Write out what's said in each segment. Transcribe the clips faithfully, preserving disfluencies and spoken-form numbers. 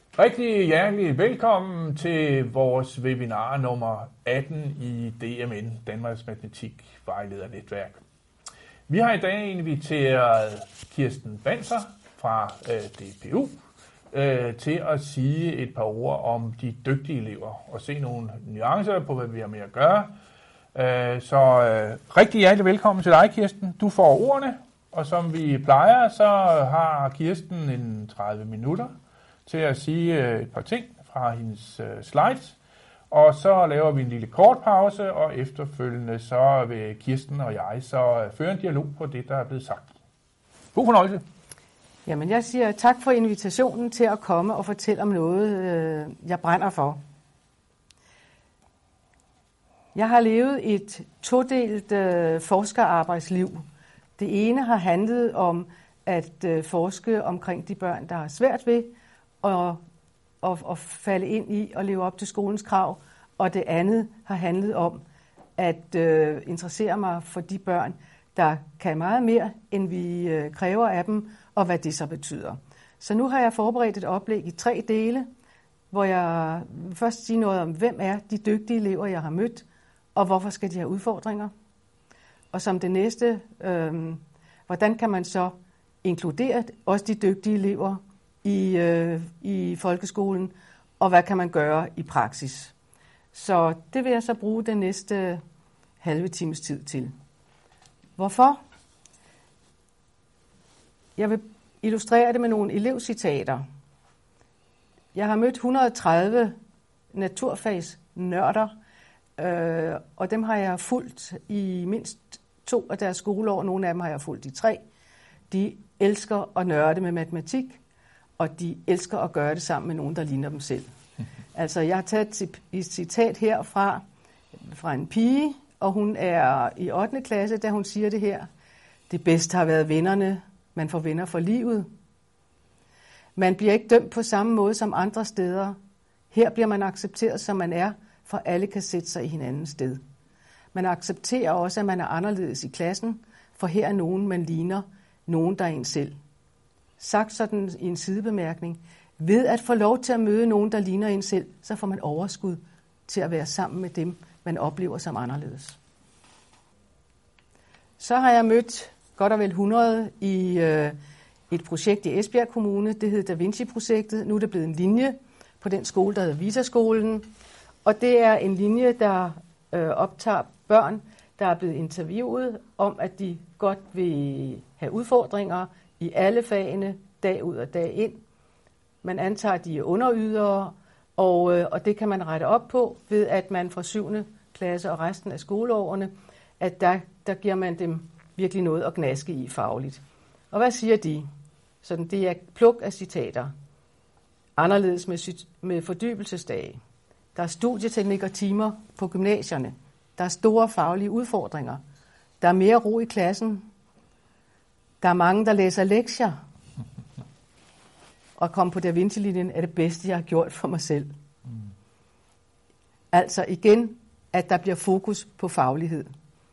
Rigtig hjertelig velkommen til vores webinar nummer atten i D M N, Danmarks Matematik Vejledernetværk. Vi har i dag inviteret Kirsten Banzer fra øh, D P U øh, til at sige et par ord om de dygtige elever og se nogle nuancer på, hvad vi har med at gøre. Øh, så øh, rigtig hjertelig velkommen til dig, Kirsten. Du får ordene, og som vi plejer, så har Kirsten en tredive minutter til at sige et par ting fra hendes slides, og så laver vi en lille kort pause, og efterfølgende så vil Kirsten og jeg så føre en dialog på det, der er blevet sagt. God fornøjelse. Jamen, jeg siger tak for invitationen til at komme og fortælle om noget, jeg brænder for. Jeg har levet et todelt øh, forskerarbejdsliv. Det ene har handlet om at øh, forske omkring de børn, der har svært ved og, og, og falde ind i og leve op til skolens krav. Og det andet har handlet om at øh, interessere mig for de børn, der kan meget mere, end vi øh, kræver af dem, og hvad det så betyder. Så nu har jeg forberedt et oplæg i tre dele, hvor jeg først siger noget om, hvem er de dygtige elever, jeg har mødt, og hvorfor skal de have udfordringer. Og som det næste, øh, hvordan kan man så inkludere også de dygtige elever i, øh, i folkeskolen, og hvad kan man gøre i praksis. Så det vil jeg så bruge den næste halve times tid til. Hvorfor? Jeg vil illustrere det med nogle elevcitater. Jeg har mødt et hundrede og tredive naturfagsnørder, øh, og dem har jeg fulgt i mindst to af deres skoleår. Nogle af dem har jeg fulgt i tre. De elsker at nørde med matematik, og de elsker at gøre det sammen med nogen, der ligner dem selv. Altså, jeg har taget et citat herfra fra en pige, og hun er i ottende klasse, da hun siger det her. Det bedste har været vennerne. Man får venner for livet. Man bliver ikke dømt på samme måde som andre steder. Her bliver man accepteret, som man er, for alle kan sætte sig i hinandens sted. Man accepterer også, at man er anderledes i klassen, for her er nogen, man ligner, nogen, der er en selv. Sagt sådan i en sidebemærkning, ved at få lov til at møde nogen, der ligner en selv, så får man overskud til at være sammen med dem, man oplever som anderledes. Så har jeg mødt godt og vel hundrede i øh, et projekt i Esbjerg Kommune. Det hed Da Vinci-projektet. Nu er det blevet en linje på den skole, der hedder Vita-skolen. Og det er en linje, der øh, optager børn, der er blevet interviewet om, at de godt vil have udfordringer i alle fagene, dag ud og dag ind. Man antager, at de er underydere, og, øh, og det kan man rette op på, ved at man fra syvende klasse og resten af skoleårene, at der, der giver man dem virkelig noget at gnaske i fagligt. Og hvad siger de? Sådan, det er pluk af citater. Anderledes med, med fordybelsesdage. Der er studieteknik og timer på gymnasierne. Der er store faglige udfordringer. Der er mere ro i klassen. Der er mange, der læser lektier. Og komme på Da Vinci-linjen er det bedste, jeg har gjort for mig selv. Mm. Altså igen, at der bliver fokus på faglighed.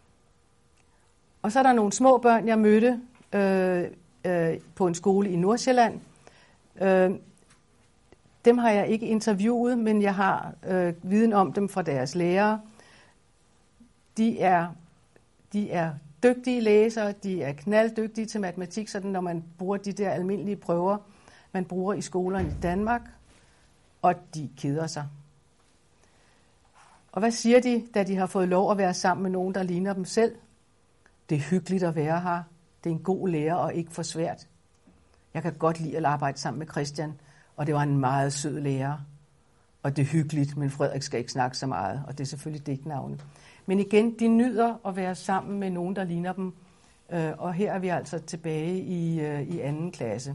Og så er der nogle små børn, jeg mødte øh, øh, på en skole i Nordsjælland. Øh, dem har jeg ikke interviewet, men jeg har øh, viden om dem fra deres lærere. De er, de er dygtige læsere, de er knalddygtige til matematik, sådan når man bruger de der almindelige prøver, man bruger i skolerne i Danmark, og de keder sig. Og hvad siger de, da de har fået lov at være sammen med nogen, der ligner dem selv? Det er hyggeligt at være her. Det er en god lærer og ikke for svært. Jeg kan godt lide at arbejde sammen med Christian, og det var en meget sød lærer. Og det er hyggeligt, men Frederik skal ikke snakke så meget, og det er selvfølgelig dæknavnet. Men igen, de nyder at være sammen med nogen, der ligner dem, og her er vi altså tilbage i, i anden klasse.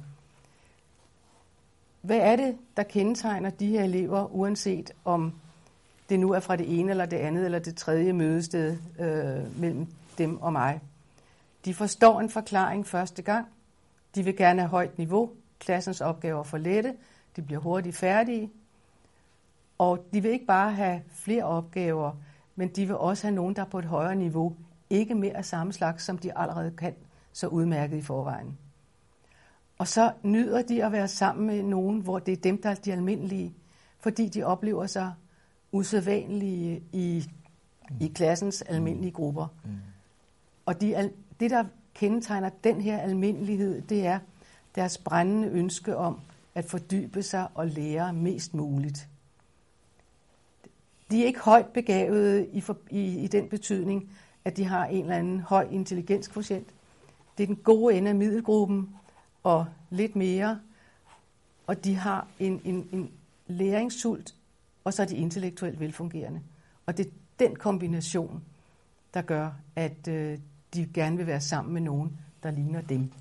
Hvad er det, der kendetegner de her elever, uanset om det nu er fra det ene eller det andet eller det tredje mødested øh, mellem dem og mig? De forstår en forklaring første gang. De vil gerne have højt niveau. Klassens opgaver for lette. De bliver hurtigt færdige. Og de vil ikke bare have flere opgaver, men de vil også have nogen, der er på et højere niveau. Ikke mere af samme slags, som de allerede kan så udmærket i forvejen. Og så nyder de at være sammen med nogen, hvor det er dem, der er de almindelige, fordi de oplever sig usædvanlige i, i klassens almindelige grupper. Mm. Og de, det, der kendetegner den her almindelighed, det er deres brændende ønske om at fordybe sig og lære mest muligt. De er ikke højt begavede i, for, i, i den betydning, at de har en eller anden høj intelligenskvotient. Det er den gode ende af middelgruppen og lidt mere, og de har en, en, en læringssult, og så er de intellektuelt velfungerende. Og det er den kombination, der gør, at øh, de gerne vil være sammen med nogen, der ligner dem.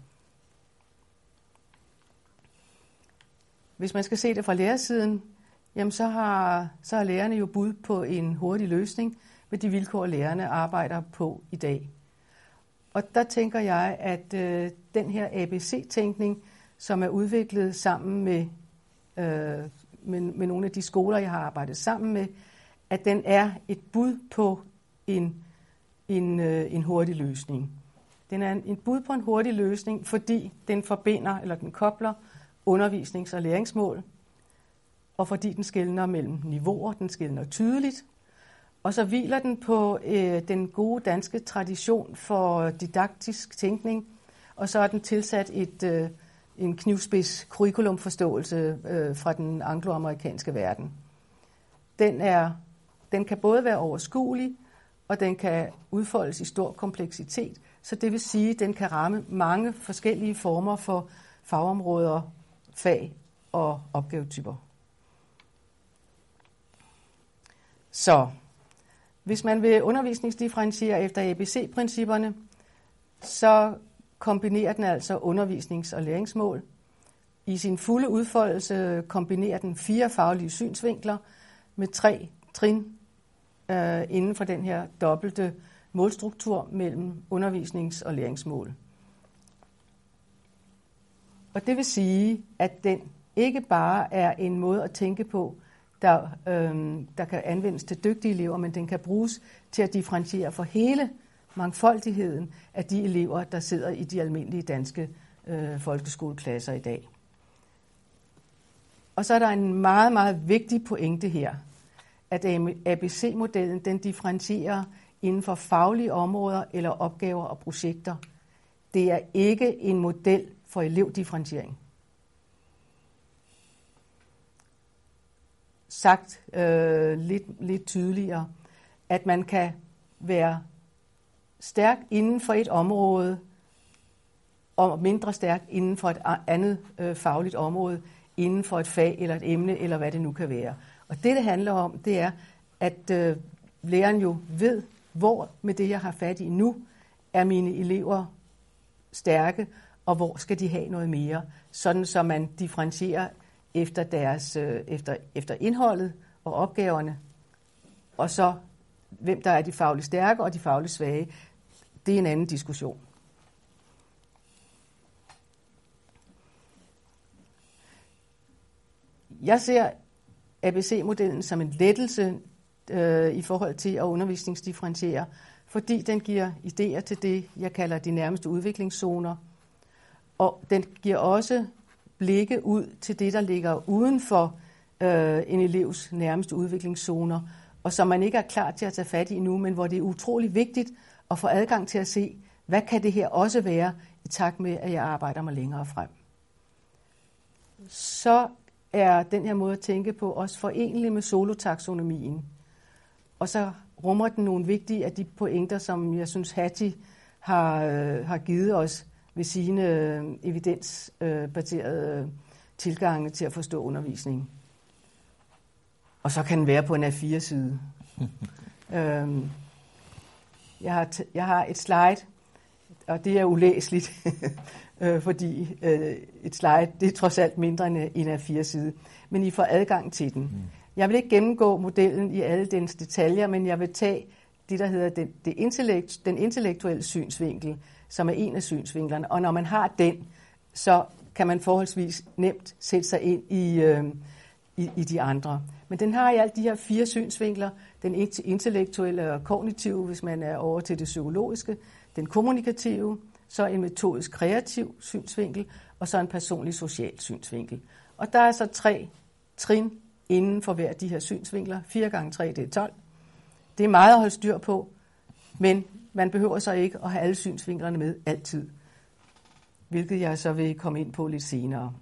Hvis man skal se det fra lærersiden, jamen så har, så har lærerne jo bud på en hurtig løsning med de vilkår, lærerne arbejder på i dag. Og der tænker jeg, at øh, den her A B C-tænkning, som er udviklet sammen med, øh, med, med nogle af de skoler, jeg har arbejdet sammen med, at den er et bud på en, en, øh, en hurtig løsning. Den er en, en bud på en hurtig løsning, fordi den forbinder, eller den kobler undervisnings- og læringsmål, og fordi den skelner mellem niveauer, den skelner tydeligt. Og så hviler den på øh, den gode danske tradition for didaktisk tænkning, og så er den tilsat et, øh, en knivspids curriculumforståelse øh, fra den angloamerikanske verden. Den, er, den kan både være overskuelig, og den kan udfoldes i stor kompleksitet, så det vil sige, at den kan ramme mange forskellige former for fagområder, fag og opgavetyper. Så hvis man vil undervisningsdifferentiere efter A B C-principperne, så kombinerer den altså undervisnings- og læringsmål. I sin fulde udfoldelse kombinerer den fire faglige synsvinkler med tre trin øh, inden for den her dobbelte målstruktur mellem undervisnings- og læringsmål. Og det vil sige, at den ikke bare er en måde at tænke på, der, øhm, der kan anvendes til dygtige elever, men den kan bruges til at differentiere for hele mangfoldigheden af de elever, der sidder i de almindelige danske øh, folkeskoleklasser i dag. Og så er der en meget, meget vigtig pointe her, at A B C-modellen den differentierer inden for faglige områder eller opgaver og projekter. Det er ikke en model for elevdifferentiering. Sagt øh, lidt, lidt tydeligere, at man kan være stærk inden for et område, og mindre stærk inden for et andet øh, fagligt område, inden for et fag eller et emne, eller hvad det nu kan være. Og det, det handler om, det er, at øh, læreren jo ved, hvor med det, jeg har fat i nu, er mine elever stærke, og hvor skal de have noget mere, sådan så man differentierer efter, deres, øh, efter, efter indholdet og opgaverne, og så hvem der er de fagligt stærke og de fagligt svage. Det er en anden diskussion. Jeg ser A B C-modellen som en lettelse øh, i forhold til at undervisningsdifferentiere, fordi den giver idéer til det, jeg kalder de nærmeste udviklingszoner, og den giver også blikke ud til det, der ligger uden for øh, en elevs nærmeste udviklingszoner, og som man ikke er klar til at tage fat i nu, men hvor det er utrolig vigtigt at få adgang til at se, hvad kan det her også være, i takt med, at jeg arbejder mig længere frem. Så er den her måde at tænke på også forenelig med solotaksonomien. Og så rummer den nogle vigtige af de pointer, som jeg synes Hattie har, øh, har givet os ved sine øh, evidensbaserede øh, tilgange til at forstå undervisningen. Og så kan den være på en A fire side. øhm, jeg, har t- jeg har et slide, og det er ulæseligt, øh, fordi øh, et slide det er trods alt mindre end en A fire side. Men I får adgang til den. Mm. Jeg vil ikke gennemgå modellen i alle dens detaljer, men jeg vil tage det, der hedder det, det intellekt, den intellektuelle synsvinkel, som er en af synsvinklerne. Og når man har den, så kan man forholdsvis nemt sætte sig ind i, øh, i, i de andre. Men den har i alt de her fire synsvinkler. Den intellektuelle og kognitive, hvis man er over til det psykologiske. Den kommunikative, så en metodisk kreativ synsvinkel. og så en personlig social synsvinkel. Og der er så tre trin inden for hver af de her synsvinkler. fire gange tre, det er tolv. Det er meget at holde styr på, men man behøver så ikke at have alle synsvinklerne med altid, hvilket jeg så vil komme ind på lidt senere.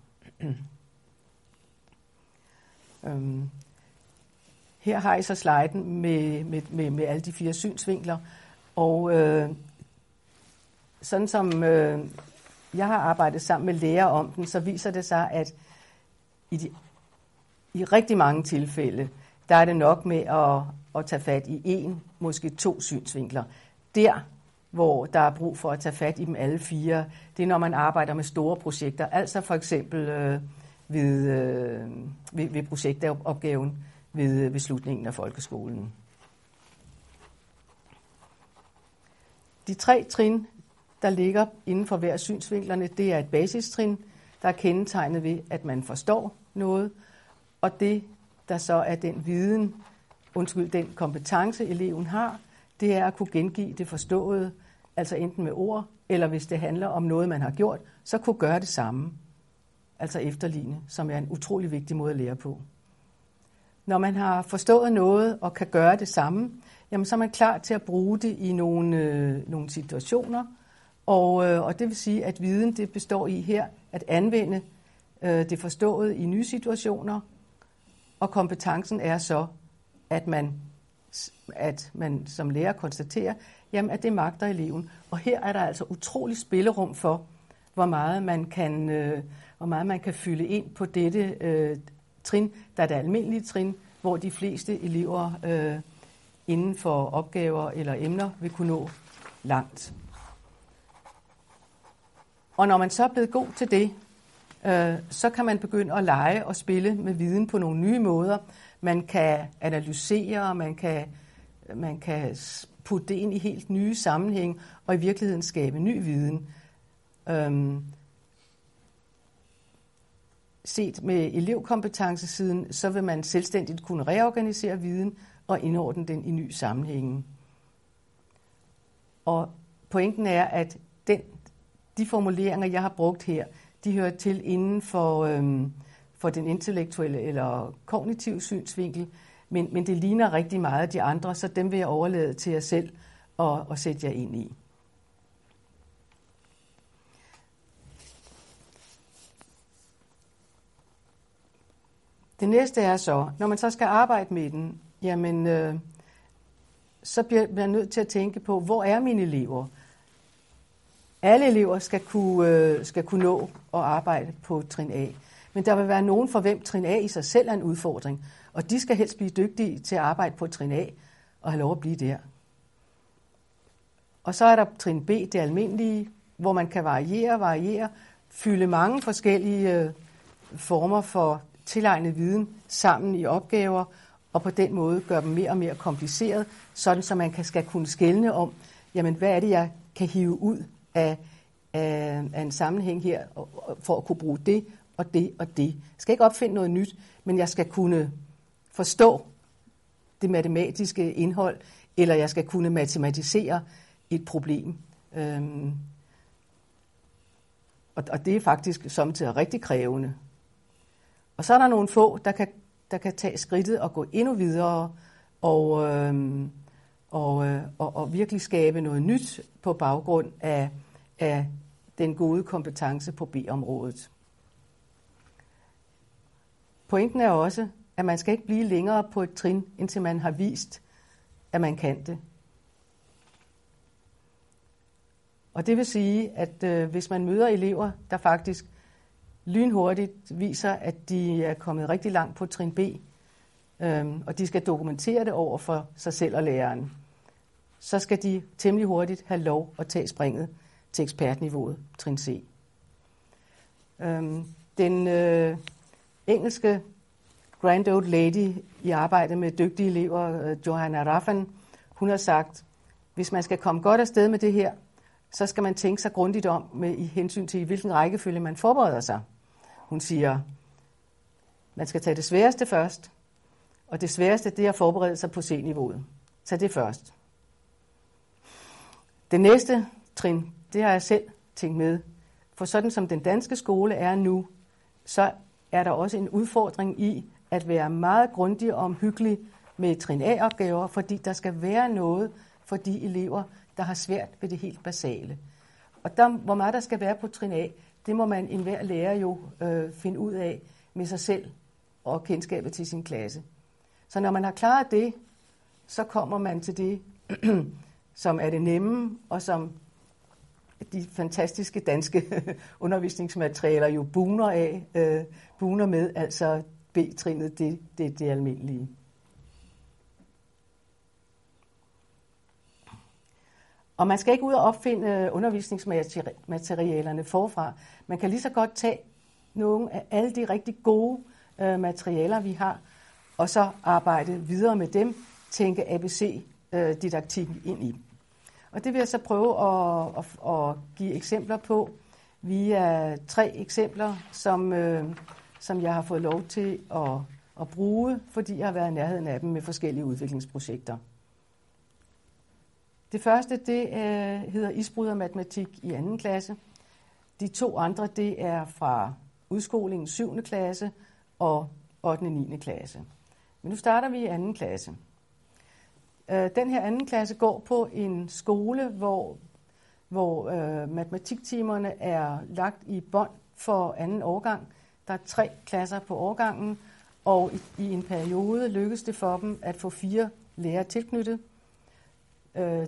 øhm. Her har I så sliden med, med, med, med alle de fire synsvinkler, og øh, sådan som øh, jeg har arbejdet sammen med læger om den, så viser det sig, at i, de, i rigtig mange tilfælde, der er det nok med at, at tage fat i en, måske to synsvinkler. Der, hvor der er brug for at tage fat i dem alle fire, det er når man arbejder med store projekter, altså for eksempel øh, ved, øh, ved, ved projektopgaven ved, ved slutningen af folkeskolen. De tre trin, der ligger inden for hver synsvinklerne, det er et basistrin, der er kendetegnet ved, at man forstår noget, og det, der så er den viden, undskyld, den kompetence, eleven har, det er at kunne gengive det forståede, altså enten med ord, eller hvis det handler om noget, man har gjort, så kunne gøre det samme, altså efterligne, som er en utrolig vigtig måde at lære på. Når man har forstået noget og kan gøre det samme, jamen så er man klar til at bruge det i nogle, øh, nogle situationer, og, øh, og det vil sige, at viden det består i her at anvende øh, det forståede i nye situationer, og kompetencen er så, at man, at man som lærer konstaterer, jamen, at det magter eleven. Og her er der altså utrolig spillerum for, hvor meget man kan, øh, hvor meget man kan fylde ind på dette øh, trin, der er det almindelige trin, hvor de fleste elever øh, inden for opgaver eller emner vil kunne nå langt. Og når man så er blevet god til det, øh, så kan man begynde at lege og spille med viden på nogle nye måder. Man kan analysere, man kan, man kan putte det ind i helt nye sammenhæng, og i virkeligheden skabe ny viden. Øhm, set med elevkompetencesiden, så vil man selvstændigt kunne reorganisere viden og indordne den i ny sammenhænge. Og pointen er, at den, de formuleringer, jeg har brugt her, de hører til inden for, øhm, for den intellektuelle eller kognitive synsvinkel, men, men det ligner rigtig meget af de andre, så dem vil jeg overlade til jer selv og, og sætte jer ind i. Det næste er så, når man så skal arbejde med den, jamen, øh, så bliver man nødt til at tænke på, hvor er mine elever? Alle elever skal kunne, øh, skal kunne nå at arbejde på trin A. Men der vil være nogen, for hvem trin A i sig selv er en udfordring, og de skal helst blive dygtige til at arbejde på trin A og have lov at blive der. Og så er der trin B, det almindelige, hvor man kan variere, variere, fylde mange forskellige øh, former for tilegnet viden sammen i opgaver, og på den måde gøre dem mere og mere kompliceret, sådan så man kan, skal kunne skelne om, jamen hvad er det, jeg kan hive ud af, af, af en sammenhæng her, for at kunne bruge det og det og det. Jeg skal ikke opfinde noget nyt, men jeg skal kunne forstå det matematiske indhold, eller jeg skal kunne matematisere et problem. Øhm, og, og det er faktisk samtidig rigtig krævende. Og så er der nogle få, der kan, der kan tage skridtet og gå endnu videre og, øhm, og, øh, og, og virkelig skabe noget nyt på baggrund af, af den gode kompetence på B-området. Pointen er også, at man skal ikke blive længere på et trin, indtil man har vist, at man kan det. Og det vil sige, at øh, hvis man møder elever, der faktisk lynhurtigt viser, at de er kommet rigtig langt på trin B, øhm, og de skal dokumentere det over for sig selv og læreren, så skal de temmelig hurtigt have lov at tage springet til ekspertniveauet, trin C. Øhm, den øh, engelske grand old lady i arbejde med dygtige elever, øh, Johanna Raffan, hun har sagt, hvis man skal komme godt afsted med det her, så skal man tænke sig grundigt om med i hensyn til, i hvilken rækkefølge man forbereder sig. Hun siger, man skal tage det sværeste først, og det sværeste det er at forberede sig på C-niveauet. Tag det først. Det næste trin, det har jeg selv tænkt med For sådan som den danske skole er nu, så er der også en udfordring i at være meget grundig og omhyggelig med trin A-opgaver, fordi der skal være noget for de elever, der har svært ved det helt basale. Og der, hvor meget der skal være på trin A, det må man enhver lærer jo øh, finde ud af med sig selv og kendskabet til sin klasse. Så når man har klaret det, så kommer man til det, som er det nemme, og som de fantastiske danske undervisningsmaterialer jo buner af, øh, buner med, altså B-trinet, det, det, det almindelige. Og man skal ikke ud og opfinde undervisningsmaterialerne forfra. Man kan lige så godt tage nogle af alle de rigtig gode øh, materialer, vi har, og så arbejde videre med dem, tænke A B C-didaktikken ind i. Og det vil jeg så prøve at, at, at give eksempler på via tre eksempler, som, øh, som jeg har fået lov til at, at bruge, fordi jeg har været i nærheden af dem med forskellige udviklingsprojekter. Det første, det øh, hedder isbrydermatematik i anden klasse. De to andre, det er fra udskolingens syvende klasse og ottende og niende klasse. Men nu starter vi i anden klasse. Øh, den her anden klasse går på en skole, hvor, hvor øh, matematiktimerne er lagt i bånd for anden årgang. Der er tre klasser på årgangen, og i, i en periode lykkes det for dem at få fire lærere tilknyttet. Øh,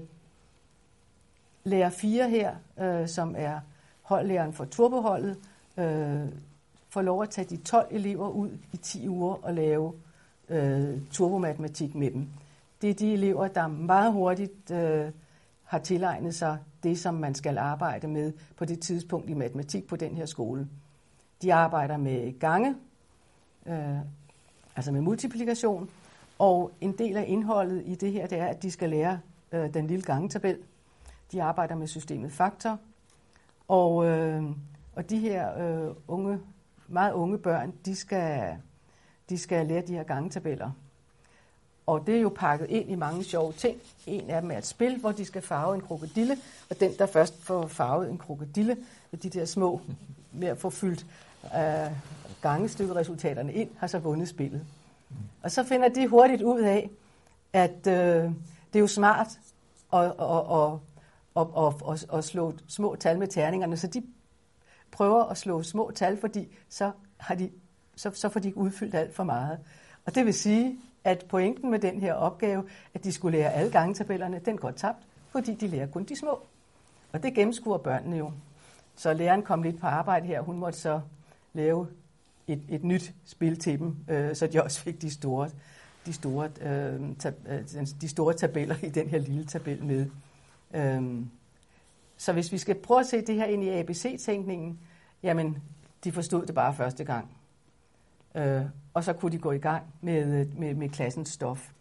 lærer fire her, øh, som er holdlæreren for turboholdet, øh, får lov at tage de tolv elever ud i ti uger og lave øh, turbomatematik med dem. Det er de elever, der meget hurtigt øh, har tilegnet sig det, som man skal arbejde med på det tidspunkt i matematik på den her skole. De arbejder med gange, øh, altså med multiplikation, og en del af indholdet i det her, det er, at de skal lære øh, den lille gangetabel. De arbejder med systemet faktor, og, øh, og de her øh, unge, meget unge børn, de skal, de skal lære de her gangetabeller. Og det er jo pakket ind i mange sjove ting. En af dem er et spil, hvor de skal farve en krokodille, og den, der først får farvet en krokodille, med de der små, med at få fyldt øh, gangestykkeresultaterne ind, har så vundet spillet. Og så finder de hurtigt ud af, at øh, det er jo smart at, at, at, at, at, at, at slå små tal med terningerne, så de prøver at slå små tal, fordi så, har de, så, så får de ikke udfyldt alt for meget. Og det vil sige, at pointen med den her opgave, at de skulle lære alle gangetabellerne, den går tabt, fordi de lærer kun de små. Og det gennemskuer børnene jo. Så læreren kom lidt på arbejde her, hun måtte så lave et, et nyt spil til dem, øh, så de også fik de store, de, store, øh, tab, øh, de store tabeller i den her lille tabel med. Øh, så hvis vi skal prøve at se det her ind i A B C-tænkningen, jamen, de forstod det bare første gang. Øh, og så kunne de gå i gang med, med, med klassens stof.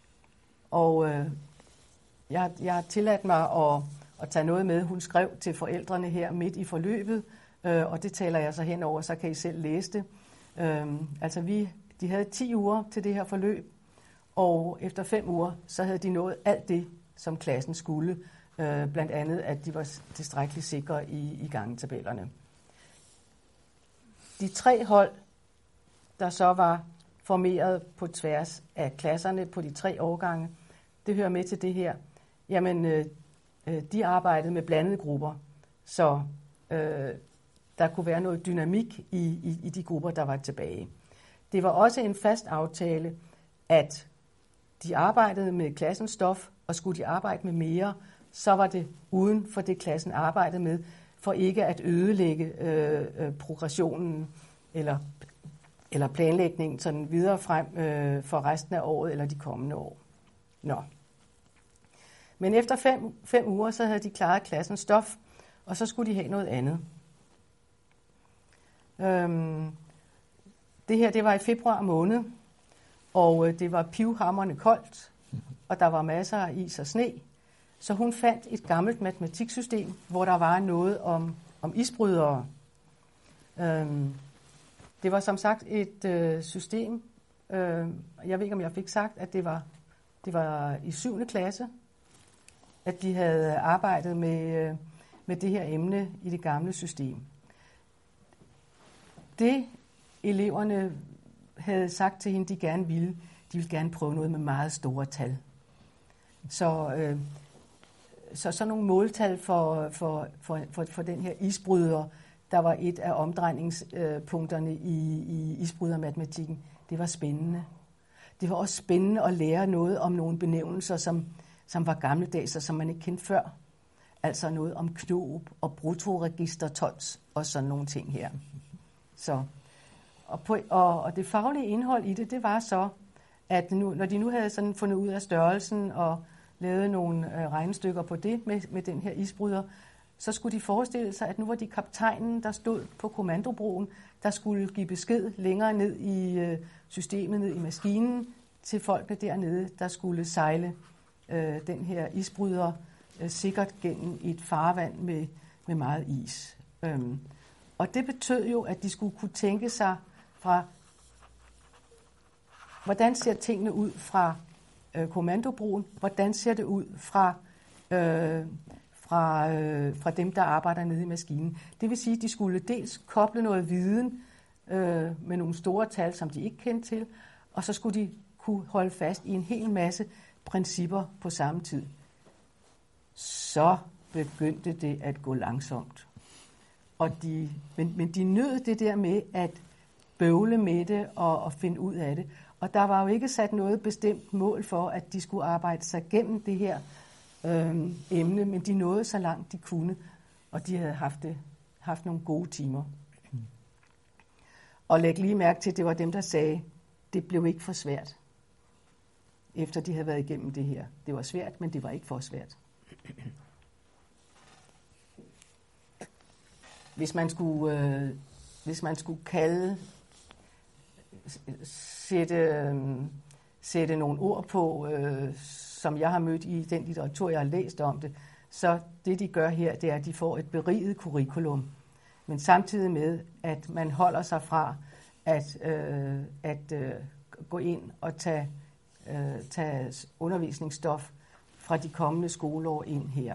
Og øh, jeg, jeg har tilladt mig at, at tage noget med, hun skrev til forældrene her midt i forløbet, øh, og det taler jeg så henover, så kan I selv læse det. Øh, altså vi, de havde ti uger til det her forløb, og efter fem uger, så havde de nået alt det, som klassen skulle. Øh, blandt andet, at de var tilstrækkeligt sikre i, i gangetabellerne. De tre hold, der så var formeret på tværs af klasserne på de tre årgange, det hører med til det her. Jamen, øh, de arbejdede med blandede grupper, så øh, der kunne være noget dynamik i, i, i de grupper, der var tilbage. Det var også en fast aftale, at de arbejdede med klassens stof, og skulle de arbejde med mere, så var det uden for det, klassen arbejdede med, for ikke at ødelægge øh, øh, progressionen eller eller planlægningen sådan videre frem øh, for resten af året eller de kommende år. Nå. Men efter fem, fem uger, så havde de klaret klassens stof, og så skulle de have noget andet. Øhm, det her, det var i februar måned, og øh, det var pivhamrende koldt, og der var masser af is og sne, så hun fandt et gammelt matematiksystem, hvor der var noget om, om isbrydere. Øhm, Det var som sagt et øh, system, øh, jeg ved ikke, om jeg fik sagt, at det var, det var i syvende klasse, at de havde arbejdet med, øh, med det her emne i det gamle system. det eleverne havde sagt til hende, de gerne ville, de ville gerne prøve noget med meget store tal. Så, øh, så sådan nogle måltal for, for, for, for, for den her isbryder, der var et af omdrejningspunkterne i, i isbrydermatematikken, det var spændende. Det var også spændende at lære noget om nogle benævnelser, som, som var gammeldags, og som man ikke kendte før. Altså noget om knob og bruttoregistertons og sådan nogle ting her. Så, og, på, og, og det faglige indhold i det, det var så, at nu, når de nu havde sådan fundet ud af størrelsen og lavet nogle øh, regnestykker på det med, med den her isbryder, så skulle de forestille sig, at nu var de kaptajnen, der stod på kommandobroen, der skulle give besked længere ned i øh, systemet, ned i maskinen, til folkene dernede, der skulle sejle øh, den her isbryder øh, sikkert gennem et farvand med, med meget is. Øhm, og det betød jo, at de skulle kunne tænke sig fra, hvordan ser tingene ud fra øh, kommandobroen, hvordan ser det ud fra... Øh, Fra, øh, fra dem, der arbejder nede i maskinen. Det vil sige, at de skulle dels koble noget viden øh, med nogle store tal, som de ikke kendte til, og så skulle de kunne holde fast i en hel masse principper på samme tid. Så begyndte det at gå langsomt. Og de, men, men de nød det der med at bøvle med det og, og finde ud af det. Og der var jo ikke sat noget bestemt mål for, at de skulle arbejde sig gennem det her Øhm, emne, men de nåede så langt de kunne, og de havde haft, det, haft nogle gode timer. Mm. Og læg lige mærke til, at det var dem, der sagde, det blev ikke for svært, efter de havde været igennem det her. Det var svært, men det var ikke for svært. Hvis man skulle, øh, hvis man skulle kalde, sætte, øh, sætte nogle ord på, øh, som jeg har mødt i den litteratur, jeg har læst om det, så det, de gør her, det er, at de får et beriget curriculum. Men samtidig med, at man holder sig fra at, øh, at øh, gå ind og tage, øh, tage undervisningsstof fra de kommende skoleår ind her.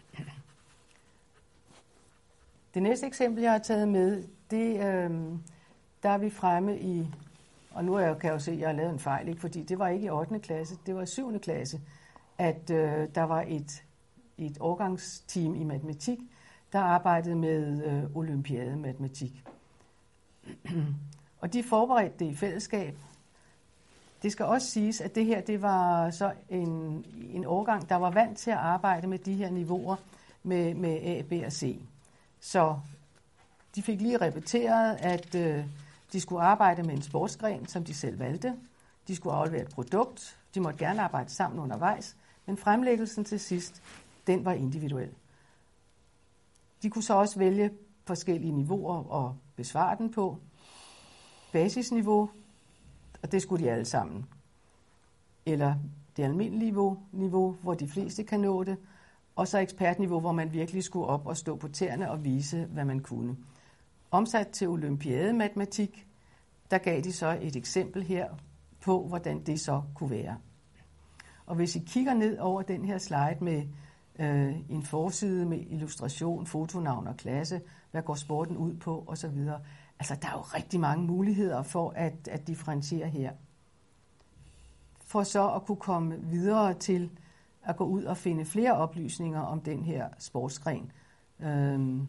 Det næste eksempel, jeg har taget med, det, øh, der er vi fremme i, og nu kan jeg jo se, at jeg har lavet en fejl, ikke? Fordi det var ikke i ottende klasse, det var i syvende klasse, at øh, der var et, et årgangsteam i matematik, der arbejdede med øh, olympiadematematik. Og de forberedte det i fællesskab. Det skal også siges, at det her det var så en, en årgang, der var vant til at arbejde med de her niveauer med, med A, B og C. Så de fik lige repeteret, at øh, de skulle arbejde med en sportsgren, som de selv valgte. De skulle aflevere et produkt. De måtte gerne arbejde sammen undervejs. Men fremlæggelsen til sidst, den var individuel. De kunne så også vælge forskellige niveauer og besvare den på. Basisniveau, og det skulle de alle sammen. Eller det almindelige niveau, niveau, hvor de fleste kan nå det. Og så ekspertniveau, hvor man virkelig skulle op og stå på tæerne og vise, hvad man kunne. Omsat til olympiadematematik, der gav de så et eksempel her på, hvordan det så kunne være. Og hvis I kigger ned over den her slide med øh, en forside med illustration, fotonavn og klasse, hvad går sporten ud på osv., altså der er jo rigtig mange muligheder for at, at differentiere her. For så at kunne komme videre til at gå ud og finde flere oplysninger om den her sportsgren. Øhm,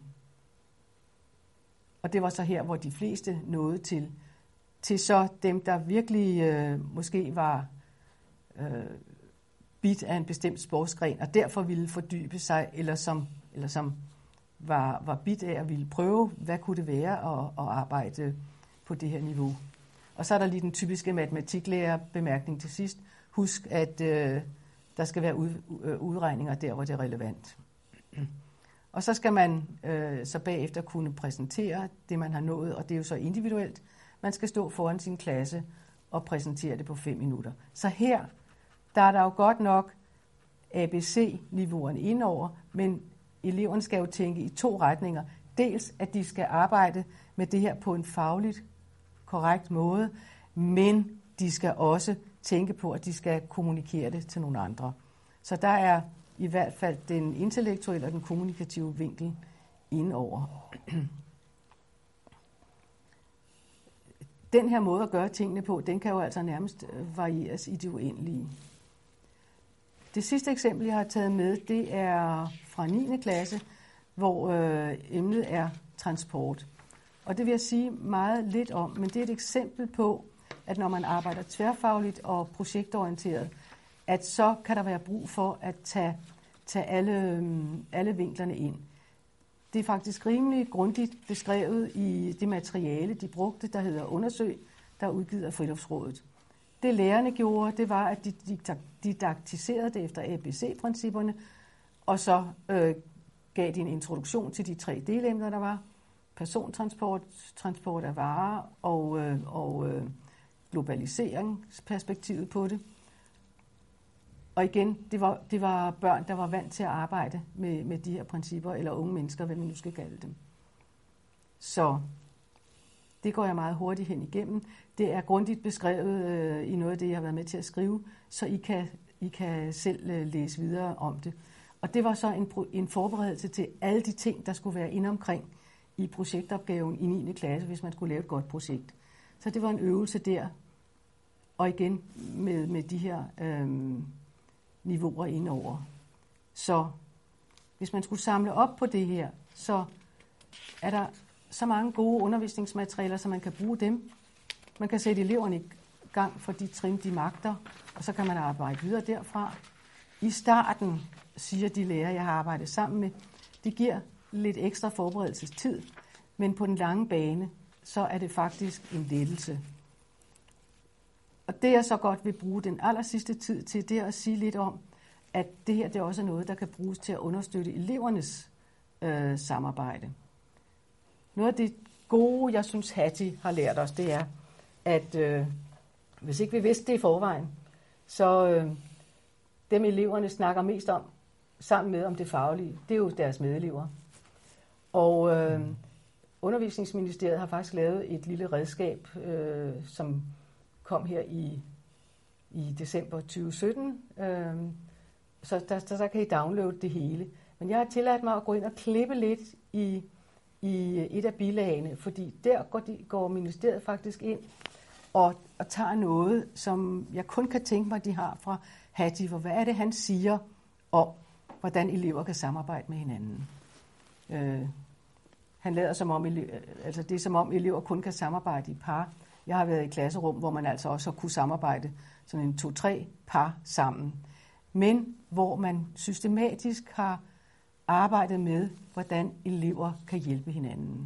og det var så her, hvor de fleste nåede til, til så dem, der virkelig øh, måske var øh, bit af en bestemt sportsgren, og derfor ville fordybe sig, eller som, eller som var, var bit af at ville prøve, hvad kunne det være at, at arbejde på det her niveau. Og så er der lige den typiske matematiklærer bemærkning til sidst. Husk, at øh, der skal være ud, øh, udregninger der, hvor det er relevant. Og så skal man øh, så bagefter kunne præsentere det, man har nået, og det er jo så individuelt. Man skal stå foran sin klasse og præsentere det på fem minutter. Så her, der er der jo godt nok A B C-niveauerne indover, men eleverne skal jo tænke i to retninger. Dels, at de skal arbejde med det her på en fagligt korrekt måde, men de skal også tænke på, at de skal kommunikere det til nogle andre. Så der er i hvert fald den intellektuelle og den kommunikative vinkel indover. den her måde at gøre tingene på, den kan jo altså nærmest varieres i det uendelige. Det sidste eksempel, jeg har taget med, det er fra niende klasse, hvor øh, emnet er transport. Og det vil jeg sige meget lidt om, men det er et eksempel på, at når man arbejder tværfagligt og projektorienteret, at så kan der være brug for at tage, tage alle, alle vinklerne ind. Det er faktisk rimelig grundigt beskrevet i det materiale, de brugte, der hedder Undersøg, der er udgivet af Friluftsrådet. Det lærerne gjorde, det var, at de didaktiserede det efter A B C-principperne, og så øh, gav de en introduktion til de tre delemner, der var. Persontransport, transport af varer og, øh, og øh, globaliseringsperspektivet på det. Og igen, det var, det var børn, der var vant til at arbejde med, med de her principper, eller unge mennesker, hvad man nu skal kalde dem. Så det går jeg meget hurtigt hen igennem. Det er grundigt beskrevet øh, i noget af det, jeg har været med til at skrive, så I kan, I kan selv øh, læse videre om det. Og det var så en, en forberedelse til alle de ting, der skulle være inde omkring i projektopgaven i niende klasse, hvis man skulle lave et godt projekt. Så det var en øvelse der, og igen med, med de her øh, niveauer indover. Så hvis man skulle samle op på det her, så er der så mange gode undervisningsmaterialer, så man kan bruge dem. Man kan sætte eleverne i gang for de trin, de magter, og så kan man arbejde videre derfra. I starten, siger de lærere, jeg har arbejdet sammen med, det giver lidt ekstra forberedelsestid, men på den lange bane, så er det faktisk en lettelse. Og det jeg så godt vil bruge den aller sidste tid til, det er at sige lidt om, at det her det er også noget, der kan bruges til at understøtte elevernes øh, samarbejde. Noget af det gode, jeg synes, Hattie har lært os, det er, at øh, hvis ikke vi vidste det i forvejen, så øh, dem eleverne snakker mest om, sammen med om det faglige, det er jo deres medelever. Og øh, Undervisningsministeriet har faktisk lavet et lille redskab, øh, som kom her i, i december tyve sytten. Øh, så der, der, der kan I downloade det hele. Men jeg har tilladt mig at gå ind og klippe lidt i, i et af bilagene, fordi der går, de, går ministeriet faktisk ind og, og tager noget, som jeg kun kan tænke mig, de har fra Hattie. For hvad er det, han siger om, hvordan elever kan samarbejde med hinanden? Øh, han lader som om, altså det er som om elever kun kan samarbejde i par. Jeg har været i klasserum, hvor man altså også har kunne samarbejde sådan en to-tre par sammen. Men hvor man systematisk har arbejdet med, hvordan elever kan hjælpe hinanden.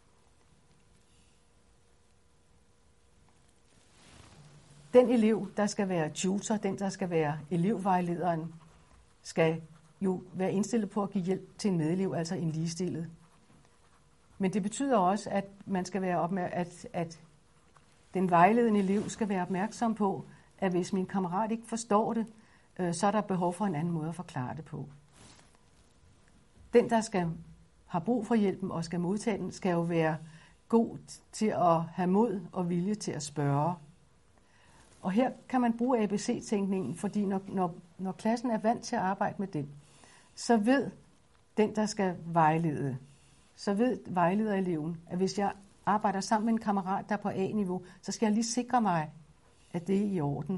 Den elev, der skal være tutor, den der skal være elevvejlederen, skal jo være indstillet på at give hjælp til en medelev, altså en ligestillet. Men det betyder også, at man skal være opmær- at, at den vejledende elev skal være opmærksom på, at hvis min kammerat ikke forstår det, øh, så er der behov for en anden måde at forklare det på. Den, der skal have brug for hjælpen og skal modtage den, skal jo være god til at have mod og vilje til at spørge. Og her kan man bruge A B C-tænkningen, fordi når, når, når klassen er vant til at arbejde med den, så ved den, der skal vejlede, så ved vejledereleven, at hvis jeg arbejder sammen med en kammerat, der er på A-niveau, så skal jeg lige sikre mig, at det er i orden.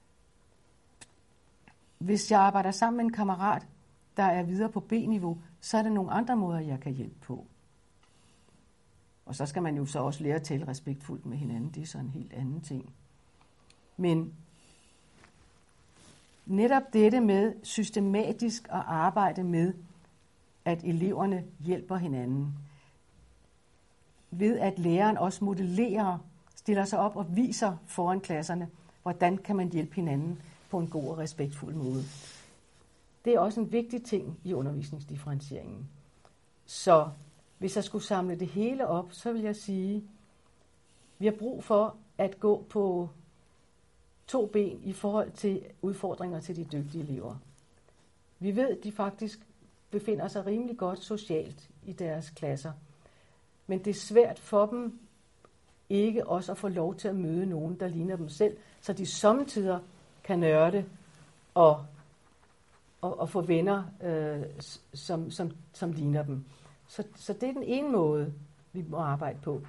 Hvis jeg arbejder sammen med en kammerat, der er videre på B-niveau, så er der nogle andre måder, jeg kan hjælpe på. Og så skal man jo så også lære at tale respektfuldt med hinanden. Det er så en helt anden ting. Men netop dette med systematisk at arbejde med, at eleverne hjælper hinanden, ved at læreren også modellerer, stiller sig op og viser foran klasserne, hvordan kan man hjælpe hinanden på en god og respektfuld måde. Det er også en vigtig ting i undervisningsdifferentieringen. Så hvis jeg skulle samle det hele op, så vil jeg sige, at vi har brug for at gå på to ben i forhold til udfordringer til de dygtige elever. Vi ved, at de faktisk befinder sig rimelig godt socialt i deres klasser. Men det er svært for dem ikke også at få lov til at møde nogen, der ligner dem selv, så de sommetider kan nørde og, og, og få venner, øh, som, som, som ligner dem. Så, så det er den ene måde, vi må arbejde på.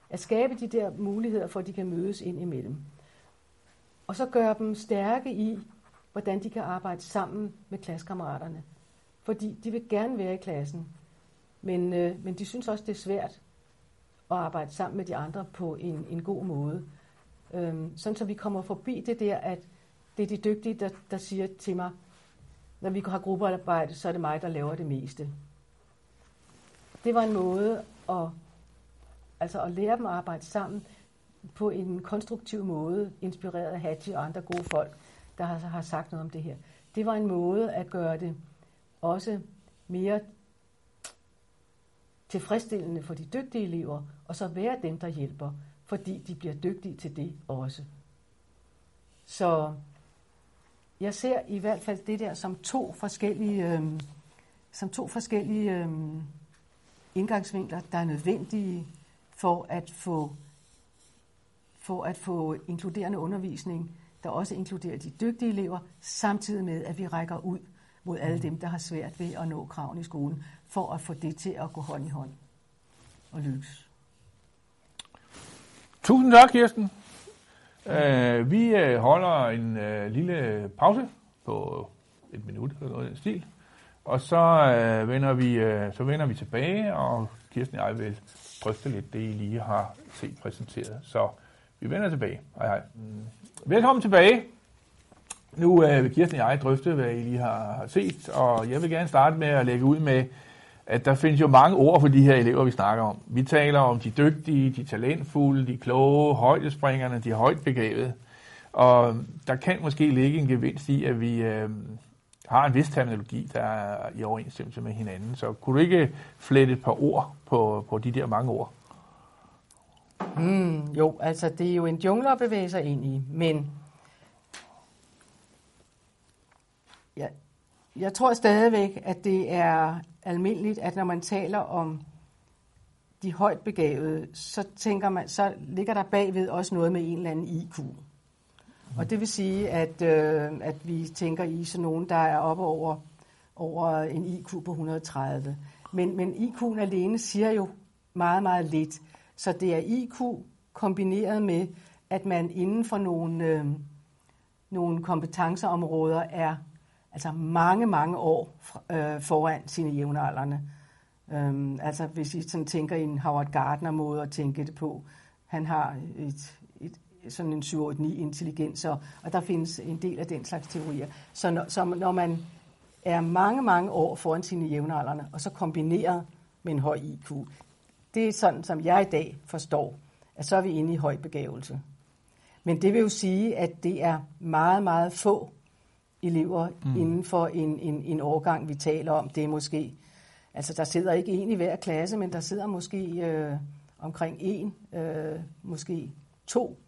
at skabe de der muligheder for, at de kan mødes ind imellem. Og så gøre dem stærke i, hvordan de kan arbejde sammen med klassekammeraterne. Fordi de vil gerne være i klassen, men, øh, men de synes også, det er svært at arbejde sammen med de andre på en, en god måde. Øhm, sådan så vi kommer forbi det der, at det er de dygtige, der, der siger til mig, når vi har gruppearbejde, så er det mig, der laver det meste. Det var en måde at, altså at lære dem at arbejde sammen på en konstruktiv måde, inspireret af Hattie og andre gode folk, der har, har sagt noget om det her. Det var en måde at gøre det også mere tilfredsstillende for de dygtige elever, og så være dem, der hjælper, fordi de bliver dygtige til det også. Så jeg ser i hvert fald det der som to forskellige, øh, som to forskellige øh, indgangsvinkler, der er nødvendige for at få for at få inkluderende undervisning, der også inkluderer de dygtige elever, samtidig med, at vi rækker ud mod alle dem, der har svært ved at nå kravene i skolen, for at få det til at gå hånd i hånd og lykkes. Tusind tak, Kirsten. Uh, vi uh, holder en uh, lille pause på et minut eller noget i den stil, og så uh, vender vi uh, så vender vi tilbage, og Kirsten og jeg vil drøfte lidt det, I lige har set præsenteret. Så vi vender tilbage. Hej hej. Velkommen tilbage. Nu uh, vil Kirsten og jeg drøfte, hvad I lige har set, og jeg vil gerne starte med at lægge ud med, at der findes jo mange ord for de her elever, vi snakker om. Vi taler om de dygtige, de talentfulde, de kloge, højdespringerne, de højt begavede. Og der kan måske ligge en gevinst i, at vi øh, har en vis terminologi, der er i overensstemmelse med hinanden. Så kunne du ikke flette et par ord på, på de der mange ord? Mm, jo, altså det er jo en jungle at bevæge sig ind i, men ja, jeg tror stadigvæk, at det er almindeligt, at når man taler om de højt begavede, så tænker man, så ligger der bagved også noget med en eller anden I Q. Og det vil sige, at, øh, at vi tænker i sådan nogen, der er oppe over, over en I Q på et hundrede og tredive. Men, men I Q'en alene siger jo meget, meget lidt. Så det er I Q kombineret med, at man inden for nogle, øh, nogle kompetenceområder er altså mange, mange år øh, foran sine jævnaldrende. Øhm, altså hvis I sådan tænker i en Howard Gardner-måde at tænke det på. Han har et, et, sådan en syv otte ni intelligens, og, og der findes en del af den slags teorier. Så når, så når man er mange, mange år foran sine jævnaldrende, og så kombineret med en høj I Q, det er sådan, som jeg i dag forstår, at så er vi inde i høj begavelse. Men det vil jo sige, at det er meget, meget få elever mm. inden for en, en, en årgang, vi taler om. Det er måske, altså der sidder ikke en i hver klasse, men der sidder måske øh, omkring en, øh, måske to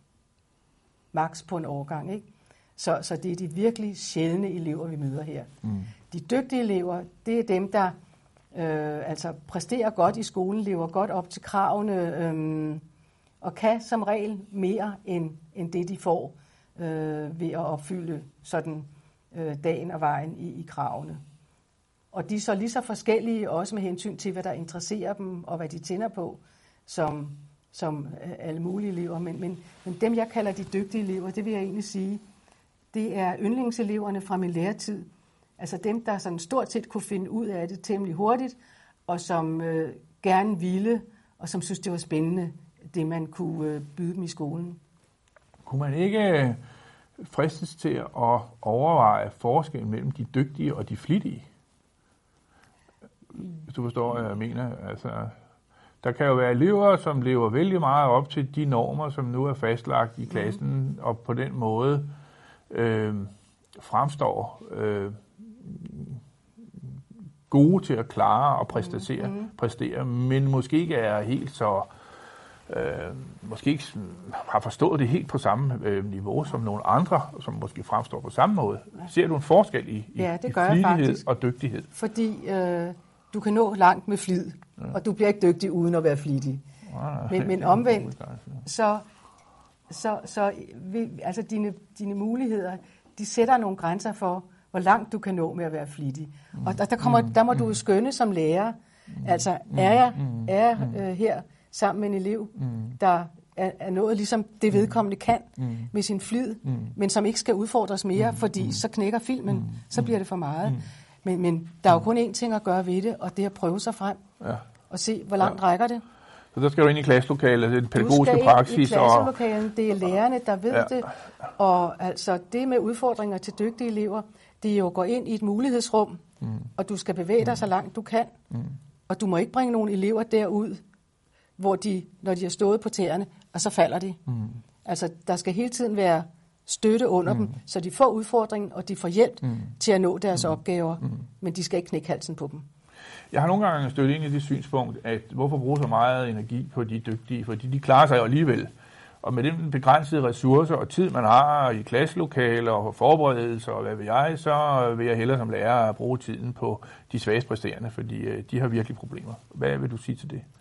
maks på en årgang, ikke? Så, så det er de virkelig sjældne elever, vi møder her. Mm. De dygtige elever, det er dem, der øh, altså præsterer godt i skolen, lever godt op til kravene, øh, og kan som regel mere end, end det, de får øh, ved at opfylde sådan dagen og vejen i, i kravene. Og de er så lige så forskellige, også med hensyn til, hvad der interesserer dem, og hvad de tænder på, som, som alle mulige elever. Men, men, men dem, jeg kalder de dygtige elever, det vil jeg egentlig sige, det er yndlingseleverne fra min læretid. Altså dem, der sådan stort set kunne finde ud af det temmelig hurtigt, og som øh, gerne ville, og som synes, det var spændende, det man kunne øh, byde dem i skolen. Kunne man ikke fristes til at overveje forskellen mellem de dygtige og de flittige? Hvis du forstår, hvad jeg mener. Altså, der kan jo være elever, som lever vældig meget op til de normer, som nu er fastlagt i klassen, mm. og på den måde øh, fremstår øh, gode til at klare og præstere, mm. præstere, men måske ikke er helt så Øh, måske ikke har forstået det helt på samme øh, niveau som nogle andre, som måske fremstår på samme måde. Ser du en forskel i, i, ja, i flittighed og dygtighed? Fordi øh, du kan nå langt med flid, ja. Og du bliver ikke dygtig uden at være flittig. Ah, men, men omvendt, så, så, så vi, altså dine, dine muligheder, de sætter nogle grænser for, hvor langt du kan nå med at være flittig. Mm. Og der, der, kommer, der må mm. du skønne som lærer, altså er jeg, er jeg øh, her sammen med en elev, mm. der er, er nået ligesom det vedkommende kan mm. med sin flid, mm. men som ikke skal udfordres mere, mm. fordi mm. så knækker filmen, mm. så bliver det for meget. Mm. Men, men der er jo kun én ting at gøre ved det, og det er at prøve sig frem ja. og se, hvor langt ja. rækker det. Så der skal du ind i klasselokalet, den pædagogiske praksis. Du skal ind i klasselokalet, det er lærerne, der ved ja. det. Og altså det med udfordringer til dygtige elever, det er jo at gå ind i et mulighedsrum, mm. og du skal bevæge dig mm. så langt du kan. Mm. Og du må ikke bringe nogle elever derud, hvor de, når de har stået på tæerne, og så falder de. Mm. Altså der skal hele tiden være støtte under mm. dem, så de får udfordringen, og de får hjælp mm. til at nå deres mm. opgaver, mm. men de skal ikke knække halsen på dem. Jeg har nogle gange stødt ind i det synspunkt, at hvorfor bruge så meget energi på de dygtige, fordi de klarer sig jo alligevel. Og med den begrænsede ressourcer og tid, man har i klasselokaler og forberedelser og hvad ved jeg, så vil jeg hellere som lærer bruge tiden på de svagest præsterende, fordi de har virkelig problemer. Hvad vil du sige til det?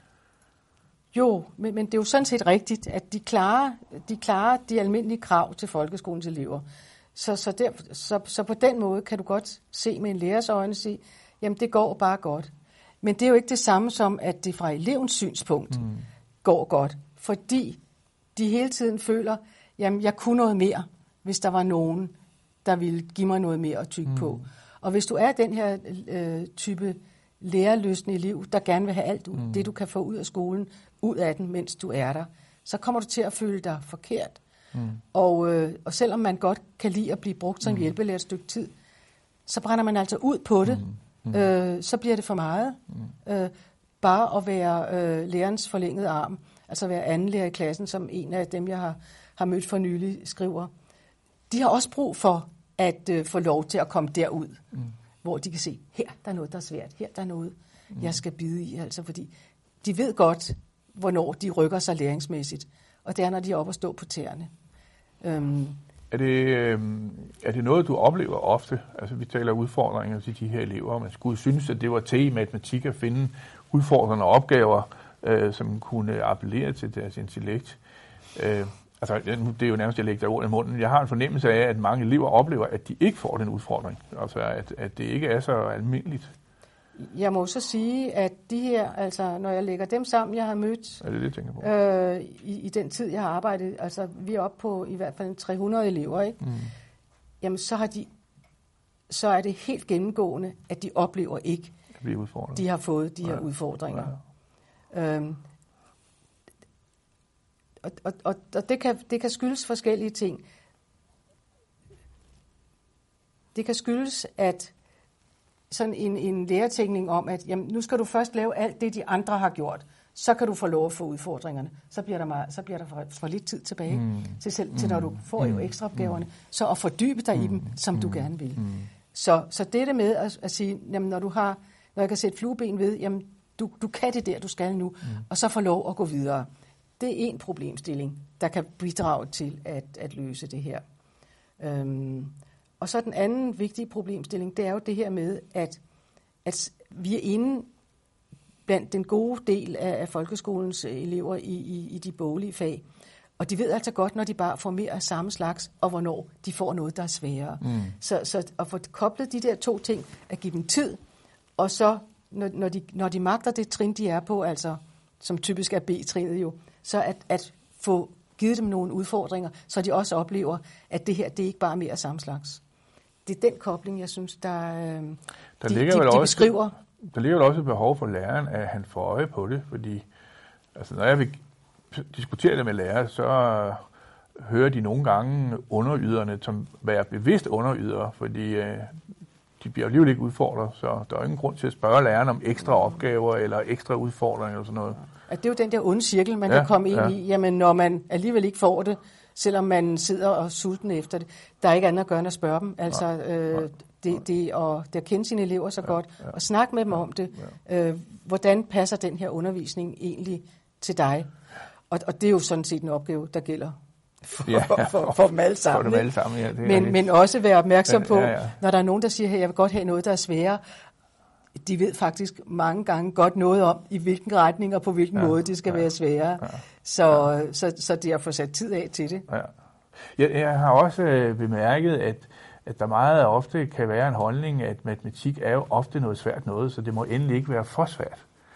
Jo, men, men det er jo sådan set rigtigt, at de klarer de, klarer de almindelige krav til folkeskolens elever. Så, så, der, så, så på den måde kan du godt se med en lærers øjne og sige, jamen det går bare godt. Men det er jo ikke det samme som, at det fra elevens synspunkt mm. går godt, fordi de hele tiden føler, jamen jeg kunne noget mere, hvis der var nogen, der ville give mig noget mere at tygge mm. på. Og hvis du er den her øh, type lærerlystende elev, der gerne vil have alt ud, mm. det du kan få ud af skolen, ud af den, mens du er der, så kommer du til at føle dig forkert. Mm. Og, øh, og selvom man godt kan lide at blive brugt som mm. hjælpelærer et stykke tid, så brænder man altså ud på det. Mm. Mm. Øh, så bliver det for meget. Mm. Øh, bare at være øh, lærerens forlængede arm, altså være anden lærer i klassen, som en af dem, jeg har, har mødt for nylig, skriver. De har også brug for at øh, få lov til at komme derud, mm. hvor de kan se, her der er noget, der er svært, her der er noget, mm. jeg skal bide i, altså fordi de ved godt, hvornår de rykker sig læringsmæssigt, og det er, når de er oppe og stå på tæerne. Um, er, det, øh, er det noget, du oplever ofte? Altså vi taler udfordringer til de her elever, og man skulle synes, at det var til i matematik at finde udfordrende opgaver, øh, som kunne appellere til deres intellekt. Øh, altså det er jo nærmest, jeg lægger der ord i munden. Jeg har en fornemmelse af, at mange elever oplever, at de ikke får den udfordring. Altså at, at det ikke er så almindeligt. Jeg må så sige, at de her, altså når jeg lægger dem sammen, jeg har mødt er det det, tænker på? Øh, i, i den tid, jeg har arbejdet, altså vi er oppe på i hvert fald tre hundrede elever, ikke? Mm. Jamen så har de, så er det helt gennemgående, at de oplever ikke, de har fået de her ja. udfordringer. Ja. Øhm, og og, og, og det, kan, det kan skyldes forskellige ting. Det kan skyldes, at sådan en, en læretænkning om, at jamen, nu skal du først lave alt det, de andre har gjort, så kan du få lov at få udfordringerne. Så bliver der, meget, så bliver der for, for lidt tid tilbage mm. til, selv, til, når du får mm. jo ekstra opgaverne. Mm. Så at fordybe dig mm. i dem, som mm. du gerne vil. Mm. Så, så det der med at, at sige, jamen, når du har, når jeg kan sætte flueben ved, jamen, du, du kan det der, du skal nu, mm. og så få lov at gå videre. Det er en problemstilling, der kan bidrage til at, at løse det her. Øhm, Og så den anden vigtige problemstilling, det er jo det her med, at, at vi er inde blandt den gode del af, af folkeskolens elever i, i, i de boglige fag. Og de ved altså godt, når de bare får mere af samme slags, og hvornår de får noget, der er sværere. Mm. Så, så at få koblet de der to ting, at give dem tid, og så når, når, de, når de magter det trin, de er på, altså som typisk er B-trinet jo, så at, at få givet dem nogle udfordringer, så de også oplever, at det her, det er ikke bare mere af samme slags. Det er den kobling, jeg synes, der, øh, der de, ligger de, vel de også, beskriver. Der ligger jo også et behov for læreren, at han får øje på det, fordi altså, når jeg vil diskutere det med lærer, så hører de nogle gange underyderne som være bevidst underydere, fordi øh, de bliver alligevel ikke udfordret, så der er ingen grund til at spørge læreren om ekstra opgaver eller ekstra udfordringer eller sådan noget. At det er jo den der onde cirkel, man ja, kan komme ind ja. i. Jamen, når man alligevel ikke får det, selvom man sidder og sulten efter det, der er ikke andet at gøre end at spørge dem. Altså, øh, det, det, og det at kende sine elever så ja, godt, ja. og snakke med dem om det. Ja. Øh, hvordan passer den her undervisning egentlig til dig? Og, og det er jo sådan set en opgave, der gælder for, ja, ja, for, for dem alle sammen. For dem alle sammen ja, det men, men også være opmærksom på, ja, ja. når der er nogen, der siger, at jeg vil godt have noget, der er sværere. De ved faktisk mange gange godt noget om, i hvilken retning og på hvilken ja, måde det skal ja, være sværere. Ja, så, ja. så, så det er at få sat tid af til det. Ja. Jeg, jeg har også bemærket, at, at der meget ofte kan være en holdning, at matematik er jo ofte noget svært noget, så det må endelig ikke være for svært.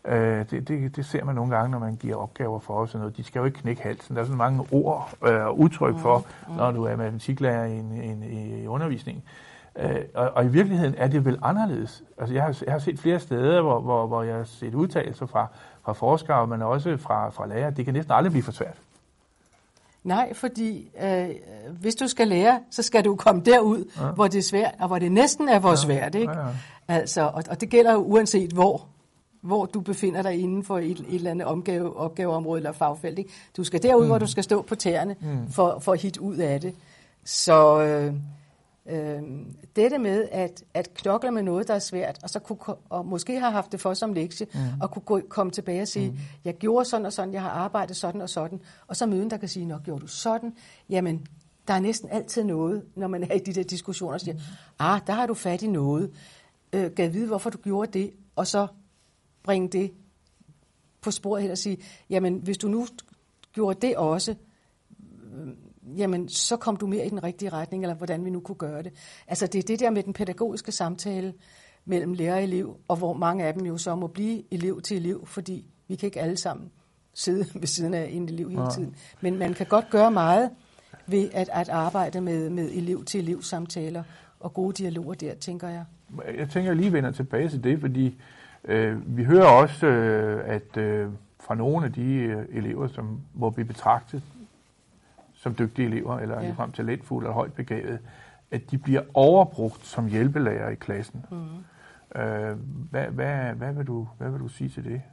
Øh, det, det, det ser man nogle gange, når man giver opgaver for os. Noget. De skal jo ikke knække halsen. Der er så mange ord og øh, udtryk for, mm, mm. når du er matematiklærer i, en, en, i undervisning. Øh, og, og i virkeligheden er det vel anderledes. Altså, jeg, har, jeg har set flere steder, hvor, hvor, hvor jeg har set udtalelser fra, fra forskere, men også fra, fra lærere. Det kan næsten aldrig blive for svært. Nej, fordi øh, hvis du skal lære, så skal du komme derud, ja. hvor det er svært, og hvor det næsten er for ja. svært, ikke? Ja, ja. Altså, og, og det gælder jo uanset hvor, hvor du befinder dig inden for et, et eller andet opgave, opgaveområde eller fagfelt, ikke? Du skal derud, mm. hvor du skal stå på tæerne mm. for, for at hit ud af det. Så øh, øh, dette med at, at knokle med noget, der er svært, og så kunne, og måske har haft det for som lektie, mm. og kunne gå, komme tilbage og sige, mm. jeg gjorde sådan og sådan, jeg har arbejdet sådan og sådan, og så møden, der kan sige, nå, gjorde du sådan? Jamen, der er næsten altid noget, når man er i de der diskussioner, og siger, mm. ah, der har du fat i noget. Øh, gav vide, hvorfor du gjorde det, og så bringe det på sporet hen og sige, jamen, hvis du nu gjorde det også, øh, jamen, så kom du mere i den rigtige retning, eller hvordan vi nu kunne gøre det. Altså, det er det der med den pædagogiske samtale mellem lærer og elev, og hvor mange af dem jo så må blive elev til elev, fordi vi kan ikke alle sammen sidde ved siden af en elev hele tiden. Men man kan godt gøre meget ved at, at arbejde med, med elev til elev samtaler og gode dialoger der, tænker jeg. Jeg tænker, jeg lige vender tilbage til det, fordi øh, vi hører også, øh, at øh, fra nogle af de øh, elever, som må blive betragtet som dygtige elever, eller ja. ligefrem talentfulde eller højt begavet, at de bliver overbrugt som hjælpelærer i klassen. Mm. Øh, hvad, hvad, hvad, vil du, hvad vil du sige til det?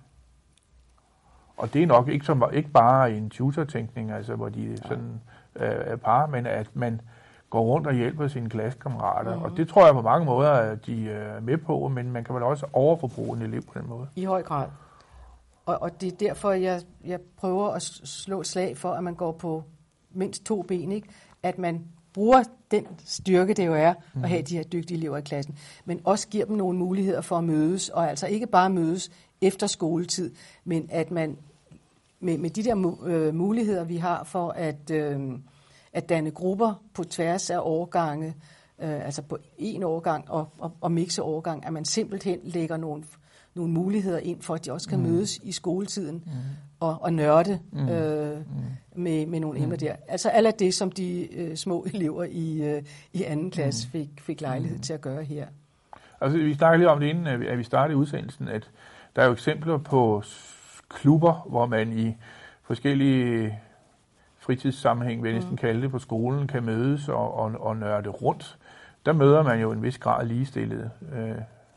Og det er nok ikke, som, ikke bare en tutortænkning, altså, hvor de sådan øh, er par, men at man går rundt og hjælper sine klassekammerater. Mm. Og det tror jeg på mange måder, at de er med på, men man kan vel også overforbruge en elev på den måde. I høj grad. Og, og det er derfor, jeg, jeg prøver at slå et slag for, at man går på mindst to ben, ikke? At man bruger den styrke, det jo er at have de her dygtige elever i klassen, men også giver dem nogle muligheder for at mødes, og altså ikke bare mødes efter skoletid, men at man med, med de der øh, muligheder, vi har for at, øh, at danne grupper på tværs af årgange, øh, altså på en årgang og, og, og mixe årgang, at man simpelthen lægger nogle, nogle muligheder ind for, at de også kan mm. mødes i skoletiden mm. og, og nørde mm. Øh, mm. med, med nogle mm. emner der. Altså alt af det, som de øh, små elever i, øh, i anden klasse fik, fik lejlighed mm. til at gøre her. Altså vi snakkede lidt om det inden, at vi startede udsendelsen, at der er jo eksempler på klubber, hvor man i forskellige fritidssammenhæng, vil jeg næsten kalde det, på skolen, kan mødes og, og, og nørde rundt. Der møder man jo en vis grad ligestillet. Øh,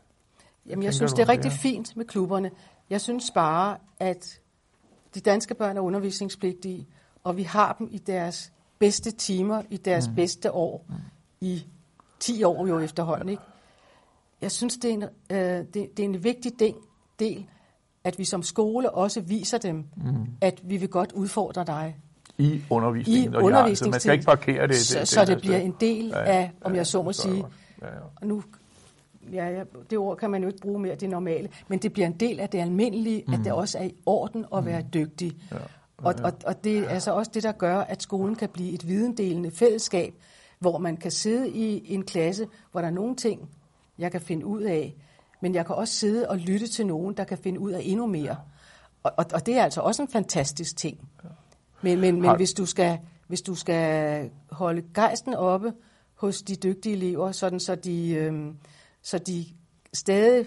Jamen, jeg synes, det er rigtig fint med klubberne. Jeg synes bare, at de danske børn er undervisningspligtige, og vi har dem i deres bedste timer, i deres mm. bedste år, mm. i ti år jo efterhånden, ikke? Jeg synes, det er en, øh, det, det er en vigtig del, del, at vi som skole også viser dem, mm. at vi vil godt udfordre dig. I undervisningen. I undervisningstid. Man skal ikke parkere det. Så, det, så det, det bliver en del ja, af, om ja, jeg så må sige, ja, ja. og nu, ja, ja, det ord kan man jo ikke bruge mere, det normale, men det bliver en del af det almindelige, mm. at det også er i orden at være dygtig. Ja, ja, ja. Og, og, og det er altså også det, der gør, at skolen kan blive et videndelende fællesskab, hvor man kan sidde i en klasse, hvor der er nogle ting, jeg kan finde ud af, men jeg kan også sidde og lytte til nogen, der kan finde ud af endnu mere. Og, og, og det er altså også en fantastisk ting. Men, men, men hvis, du skal, hvis du skal holde gejsten oppe hos de dygtige elever, sådan så de, øhm, så de stadig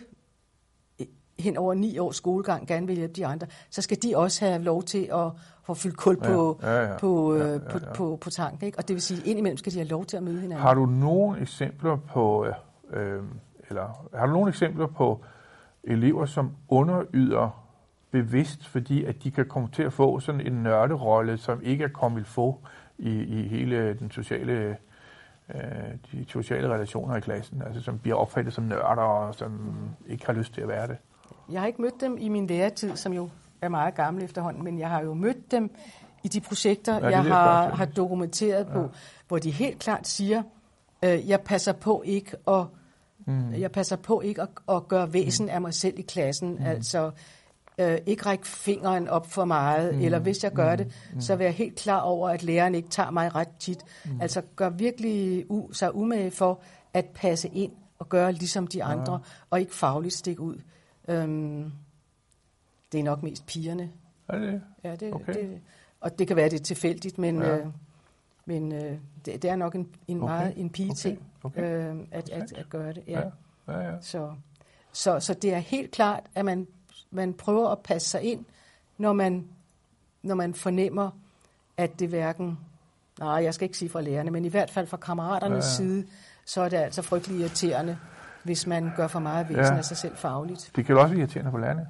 hen over ni års skolegang gerne vil hjælpe de andre, så skal de også have lov til at få fyldt kul på, ja, ja, ja. På, ja, ja, ja. På, på, på, på tanken. Ikke? Og det vil sige, indimellem skal de have lov til at møde hinanden. Har du nogle eksempler på, øh, eller har du nogle eksempler på elever, som underyder bevidst, fordi at de kan komme til at få sådan en nørderolle, som ikke er kommet få i, i hele den sociale, øh, de sociale relationer i klassen, altså som bliver opfattet som nørder og som ikke har lyst til at være det? Jeg har ikke mødt dem i min læretid, som jo er meget gammel efterhånden, men jeg har jo mødt dem i de projekter, ja, jeg har, har dokumenteret på, ja. Hvor de helt klart siger, øh, jeg passer på ikke at, mm. jeg passer på ikke at, at gøre væsen mm. af mig selv i klassen, mm. altså øh, ikke række fingeren op for meget, mm. eller hvis jeg gør mm. det, mm. så vil jeg helt klar over, at læreren ikke tager mig ret tit. Mm. Altså gør virkelig u- sig umage for at passe ind og gøre ligesom de andre, ja. Og ikke fagligt stikke ud. Øhm, det er nok mest pigerne. Er det? Ja, det, Okay. det, og det kan være, det er tilfældigt, men, Ja. øh, men øh, det, det er nok en, en Okay. meget en pigeting Okay. Okay. øh, at, at, at gøre det. Ja. Ja. Ja, ja. Så, så, så det er helt klart, at man, man prøver at passe sig ind, når man, når man fornemmer, at det hverken, nej, jeg skal ikke sige fra lærerne, men i hvert fald fra kammeraternes Ja, ja. side, så er det altså frygtelig irriterende, hvis man gør for meget væsen Ja. af sig selv fagligt. Det kan jo også være irriterende på lærerne.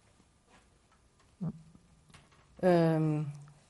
Øhm,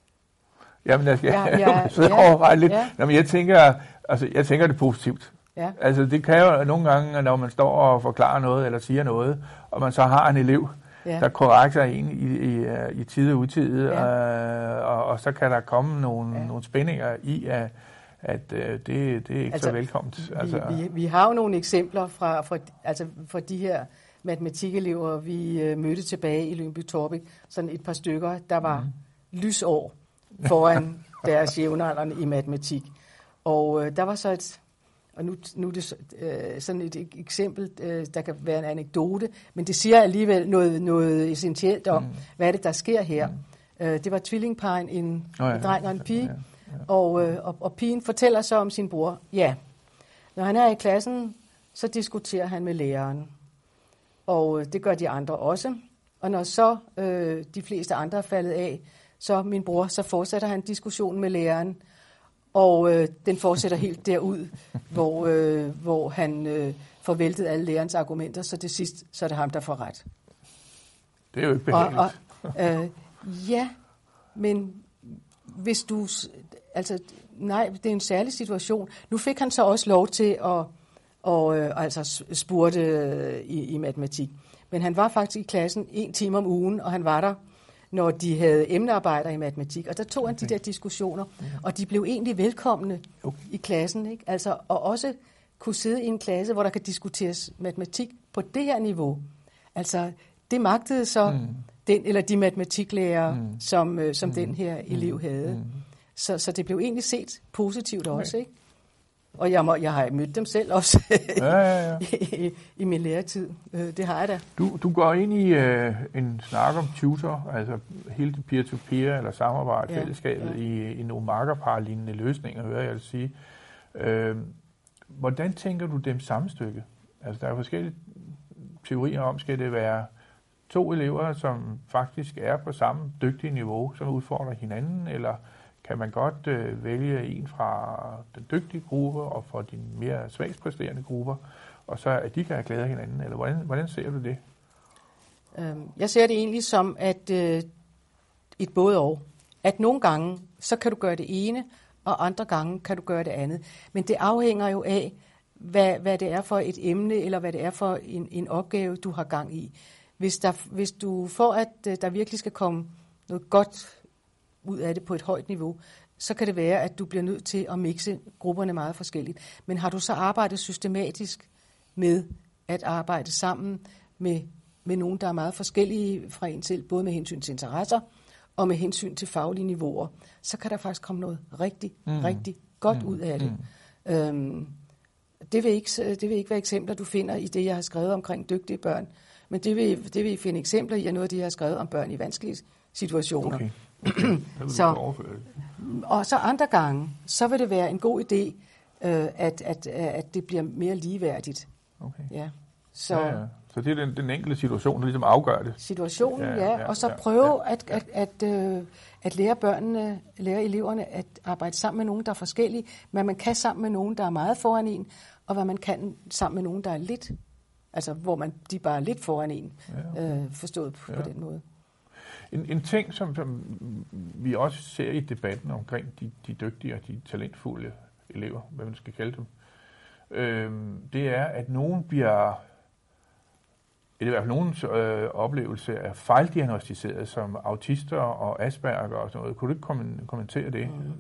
Jamen, jeg skal Ja, ja, ja, ja, sidde ja, og overveje lidt. ja. Jamen, jeg tænker, altså, jeg tænker det er positivt. ja, Altså, det kan jo nogle gange, når man står og forklarer noget, eller siger noget, og man så har en elev, ja. der korrekter en i, i, i tide og utide, Ja. øh, og, og så kan der komme nogle, Ja. nogle spændinger i, at, at øh, det, det er ikke Altså, så velkomment. Altså, Vi, vi, vi har jo nogle eksempler fra, fra, altså fra de her matematikelever, vi øh, mødte tilbage i Lyngby-Taarbæk. Sådan et par stykker, der var mm. lysår foran deres jævnaldrende i matematik. Og øh, der var så et, og nu, nu er det øh, sådan et eksempel, øh, der kan være en anekdote, men det siger alligevel noget, noget essentielt om, mm. hvad er det, der sker her. Mm. Øh, det var tvillingparen, en, oh, ja. en dreng og en pige, Ja, ja. Og, øh, og, og pigen fortæller så om sin bror. Ja, når han er i klassen, så diskuterer han med læreren. Og øh, det gør de andre også. Og når så øh, de fleste andre er faldet af, så min bror, så fortsætter han diskussionen med læreren. Og øh, den fortsætter helt derud, hvor, øh, hvor han øh, får væltet alle lærerens argumenter, så til sidst, så er det ham, der får ret. Det er jo ikke behageligt. Og, og, øh, ja, men hvis du... Altså, nej, det er en særlig situation. Nu fik han så også lov til at og, øh, altså spurgte øh, i, i matematik. Men han var faktisk i klassen en time om ugen, og han var der, når de havde emnearbejder i matematik. Og der tog han okay. de der diskussioner, okay. og de blev egentlig velkomne okay. i klassen. Ikke? Altså, og også kunne sidde i en klasse, hvor der kan diskuteres matematik på det her niveau. Altså, det magtede så mm. den eller de matematiklærer, mm. som, øh, som mm. den her elev havde. Mm. Så, så det blev egentlig set positivt okay. også, ikke? Og jeg, må, jeg har mødt dem selv også ja, ja, ja. i, i min læretid. Det har jeg da. Du, du går ind i øh, en snak om tutor, altså hele det peer-to-peer eller samarbejde, ja, fællesskabet ja. i, i nogle markerpar-lignende løsninger, hører jeg at sige. Øh, hvordan tænker du dem sammenstykke? Altså, der er forskellige teorier om, skal det være to elever, som faktisk er på samme dygtige niveau, som udfordrer hinanden, eller kan man godt øh, vælge en fra den dygtige gruppe og fra de mere svagspræsterende grupper, og så at de kan have glæde af hinanden, eller hvordan, hvordan ser du det? Øhm, jeg ser det egentlig som, at øh, et både og. At nogle gange, så kan du gøre det ene, og andre gange kan du gøre det andet. Men det afhænger jo af, hvad, hvad det er for et emne, eller hvad det er for en, en opgave, du har gang i. Hvis, der, hvis du får, at øh, der virkelig skal komme noget godt ud af det på et højt niveau, så kan det være, at du bliver nødt til at mixe grupperne meget forskelligt. Men har du så arbejdet systematisk med at arbejde sammen med, med nogen, der er meget forskellige fra en selv, både med hensyn til interesser og med hensyn til faglige niveauer, så kan der faktisk komme noget rigtig, mm. rigtig godt mm. ud af det. Mm. Øhm, det, vil ikke, det vil ikke være eksempler, du finder i det, jeg har skrevet omkring dygtige børn, men det vil, det vil I finde eksempler i noget af det, jeg har skrevet om børn i vanskelige situationer. Okay. Okay. Så, og så andre gange, så vil det være en god idé, øh, at, at, at det bliver mere ligeværdigt. Okay. Ja. Så, ja, ja. Så det er den, den enkelte situation, der ligesom afgør det. Situationen, ja. ja, ja og så prøve ja, ja. at, at, at, øh, at lære børnene, lære eleverne at arbejde sammen med nogen, der er forskellige, hvad man kan sammen med nogen, der er meget foran en, og hvad man kan sammen med nogen, der er lidt, altså hvor man de bare er lidt foran en, ja, okay. øh, forstået på, ja. på den måde. En, en ting, som, som vi også ser i debatten omkring de, de dygtige og de talentfulde elever, hvad man skal kalde dem, øh, det er, at nogen bliver, eller i hvert fald nogens øh, oplevelse af fejldiagnostiseret som autister og Asperger og sådan noget. Kunne du ikke kommentere det? Mm.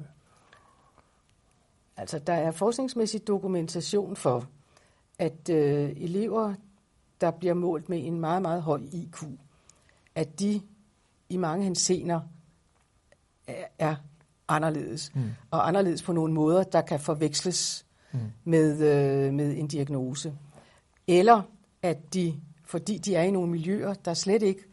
Altså, der er forskningsmæssig dokumentation for, at øh, elever, der bliver målt med en meget, meget høj I Q, at de i mange henseender er, er anderledes. Mm. Og anderledes på nogle måder, der kan forveksles mm. med, øh, med en diagnose. Eller at de, fordi de er i nogle miljøer, der slet ikke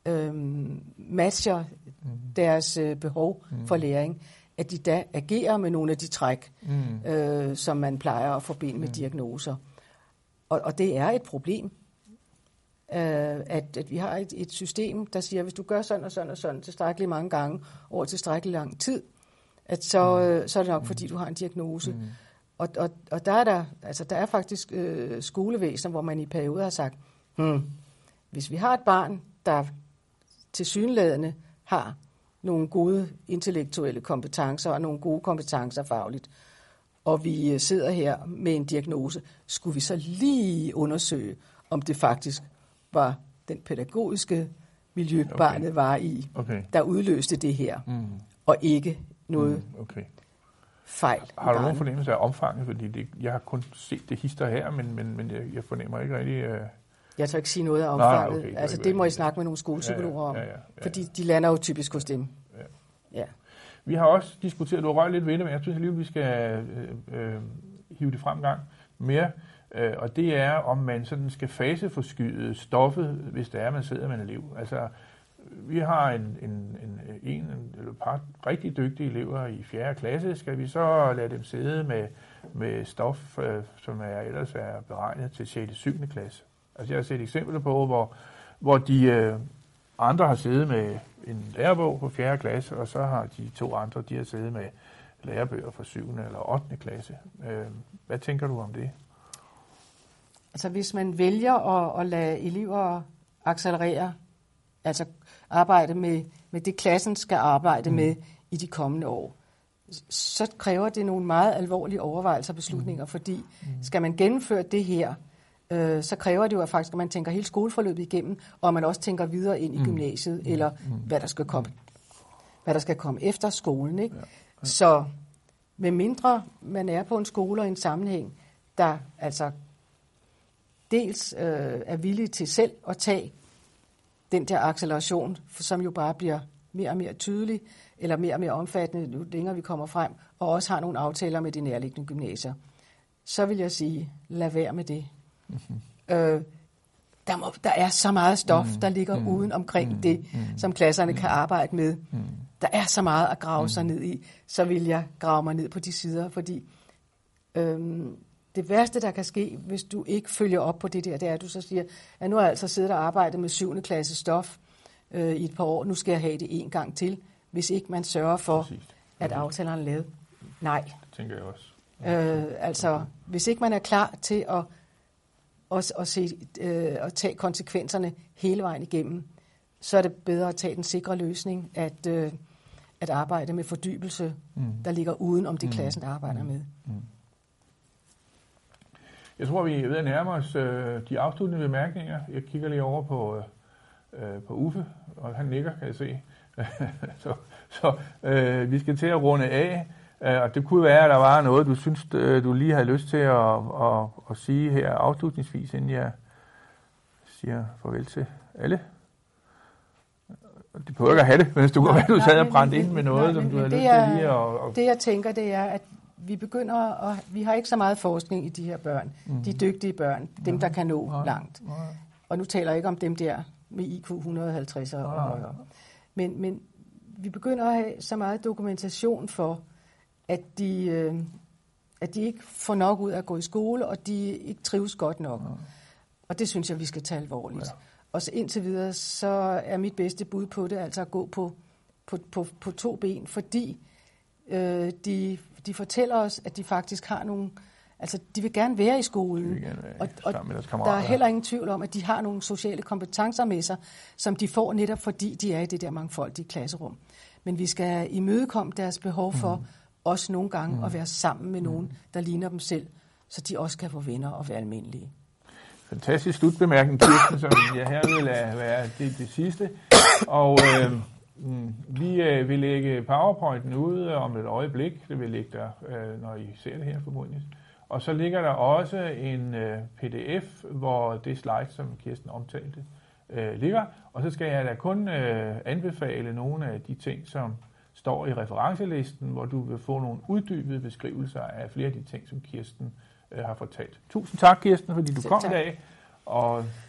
øh, matcher mm. deres øh, behov mm. for læring, at de da agerer med nogle af de træk, mm. øh, som man plejer at forbinde med mm. diagnoser. Og, og det er et problem, øh, at, at vi har et, et system, der siger, at hvis du gør sådan og sådan og sådan tilstrækkeligt mange gange over tilstrækkelig lang tid, at så, mm. øh, så er det nok, fordi du har en diagnose. Mm. Og, og, og der er der, altså der er faktisk øh, skolevæsener, hvor man i perioder har sagt, hmm, hvis vi har et barn, der tilsyneladende har nogle gode intellektuelle kompetencer og nogle gode kompetencer fagligt, og vi sidder her med en diagnose, skulle vi så lige undersøge, om det faktisk var den pædagogiske miljø, okay. barnet var i, okay. der udløste det her, mm. og ikke noget mm. okay. fejl. Har du nogen fornemmelse af omfanget? Fordi det, jeg har kun set det hister her, men, men, men jeg, jeg fornemmer ikke rigtig... Uh... Jeg tør ikke sige noget af omfanget. Nej, okay, altså det må I snakke med nogle skolepsykologer om, ja, ja, ja, ja, ja. fordi de lander jo typisk hos dem. Ja. Ja. Vi har også diskuteret, du har røget lidt ved det, men jeg synes alligevel, vi skal øh, øh, hive det frem en gang mere. Øh, og det er, om man sådan skal faseforskyde stoffet, hvis det er, man sidder med en elev. Altså, vi har en, en, en, en eller et par rigtig dygtige elever i fjerde klasse. Skal vi så lade dem sidde med, med stof, øh, som er ellers er beregnet til sjette og syvende klasse? Altså, jeg har set eksempler på, hvor, hvor de øh, andre har siddet med en lærebog på fjerde klasse, og så har de to andre, de har siddet med lærebøger fra syvende eller ottende klasse. Øh, hvad tænker du om det? Altså, hvis man vælger at, at lade elever accelerere, altså arbejde med, med det, klassen skal arbejde mm. med i de kommende år, så kræver det nogle meget alvorlige overvejelser og beslutninger, mm. fordi mm. skal man gennemføre det her, øh, så kræver det jo at faktisk, at man tænker hele skoleforløbet igennem, og man også tænker videre ind i mm. gymnasiet, mm. eller mm. hvad der skal komme, hvad der skal komme efter skolen. Ikke? Ja. Ja. Så med mindre man er på en skole og en sammenhæng, der altså dels øh, er villig til selv at tage den der acceleration, som jo bare bliver mere og mere tydelig, eller mere og mere omfattende, nu længere vi kommer frem, og også har nogle aftaler med de nærliggende gymnasier, så vil jeg sige, lad være med det. Mm-hmm. Øh, der, må, der er så meget stof, mm-hmm. der ligger mm-hmm. uden omkring mm-hmm. det, som klasserne mm-hmm. kan arbejde med. Mm-hmm. Der er så meget at grave mm-hmm. sig ned i, så vil jeg grave mig ned på de sider, fordi øhm, det værste, der kan ske, hvis du ikke følger op på det der, det er, at du så siger, at nu har jeg altså siddet og arbejdet med syvende klasse stof øh, i et par år, nu skal jeg have det en gang til, hvis ikke man sørger for, præcis, at aftalerne er lavet. Nej. Det tænker jeg også. Øh, altså, hvis ikke man er klar til at, at, at, se, øh, at tage konsekvenserne hele vejen igennem, så er det bedre at tage den sikre løsning, at, øh, at arbejde med fordybelse, mm. der ligger uden om det, mm. klassen arbejder med. Mm. Jeg tror, vi er ved at nærme os øh, de afsluttende bemærkninger. Jeg kigger lige over på, øh, på Uffe, og han nikker, kan jeg se. så så øh, vi skal til at runde af, øh, og det kunne være, at der var noget, du synes, øh, du lige havde lyst til at, at, at sige her afslutningsvis, inden jeg siger farvel til alle. Det behøver ikke at have det, men hvis du, nej, du sad og brændte ind med noget, nej, som du havde lyst er, til lige at... Og... Det jeg tænker, det er, at vi begynder at, vi har ikke så meget forskning i de her børn, mm. de dygtige børn, dem der kan nå ja. langt. Ja. Og nu taler jeg ikke om dem der med I Q et hundrede og halvtreds og ja. højere. Men, men vi begynder at have så meget dokumentation for, at de, øh, at de ikke får nok ud af at gå i skole, og de ikke trives godt nok. Ja. Og det synes jeg, vi skal tage alvorligt. Ja. Og så indtil videre, så er mit bedste bud på det altså at gå på, på, på, på to ben, fordi øh, de De fortæller os, at de faktisk har nogle... Altså, de vil gerne være i skolen. Være og, og der er heller ingen tvivl om, at de har nogle sociale kompetencer med sig, som de får netop fordi, de er i det der mangfoldige klasserum. Men vi skal imødekomme deres behov for mm. også nogle gange mm. at være sammen med nogen, der ligner dem selv, så de også kan få venner og være almindelige. Fantastisk slutbemærkning, Kirsten, som jeg her vil lade være det, det sidste. Og... Øh, Mm. Vi øh, vil lægge PowerPointen ud om et øjeblik. Det vil ligge der, øh, når I ser det her formodentlig. Og så ligger der også en øh, P D F, hvor det slide, som Kirsten omtalte, øh, ligger. Og så skal jeg da kun øh, anbefale nogle af de ting, som står i referencelisten, hvor du vil få nogle uddybede beskrivelser af flere af de ting, som Kirsten øh, har fortalt. Tusind tak, Kirsten, fordi du kom i dag. Og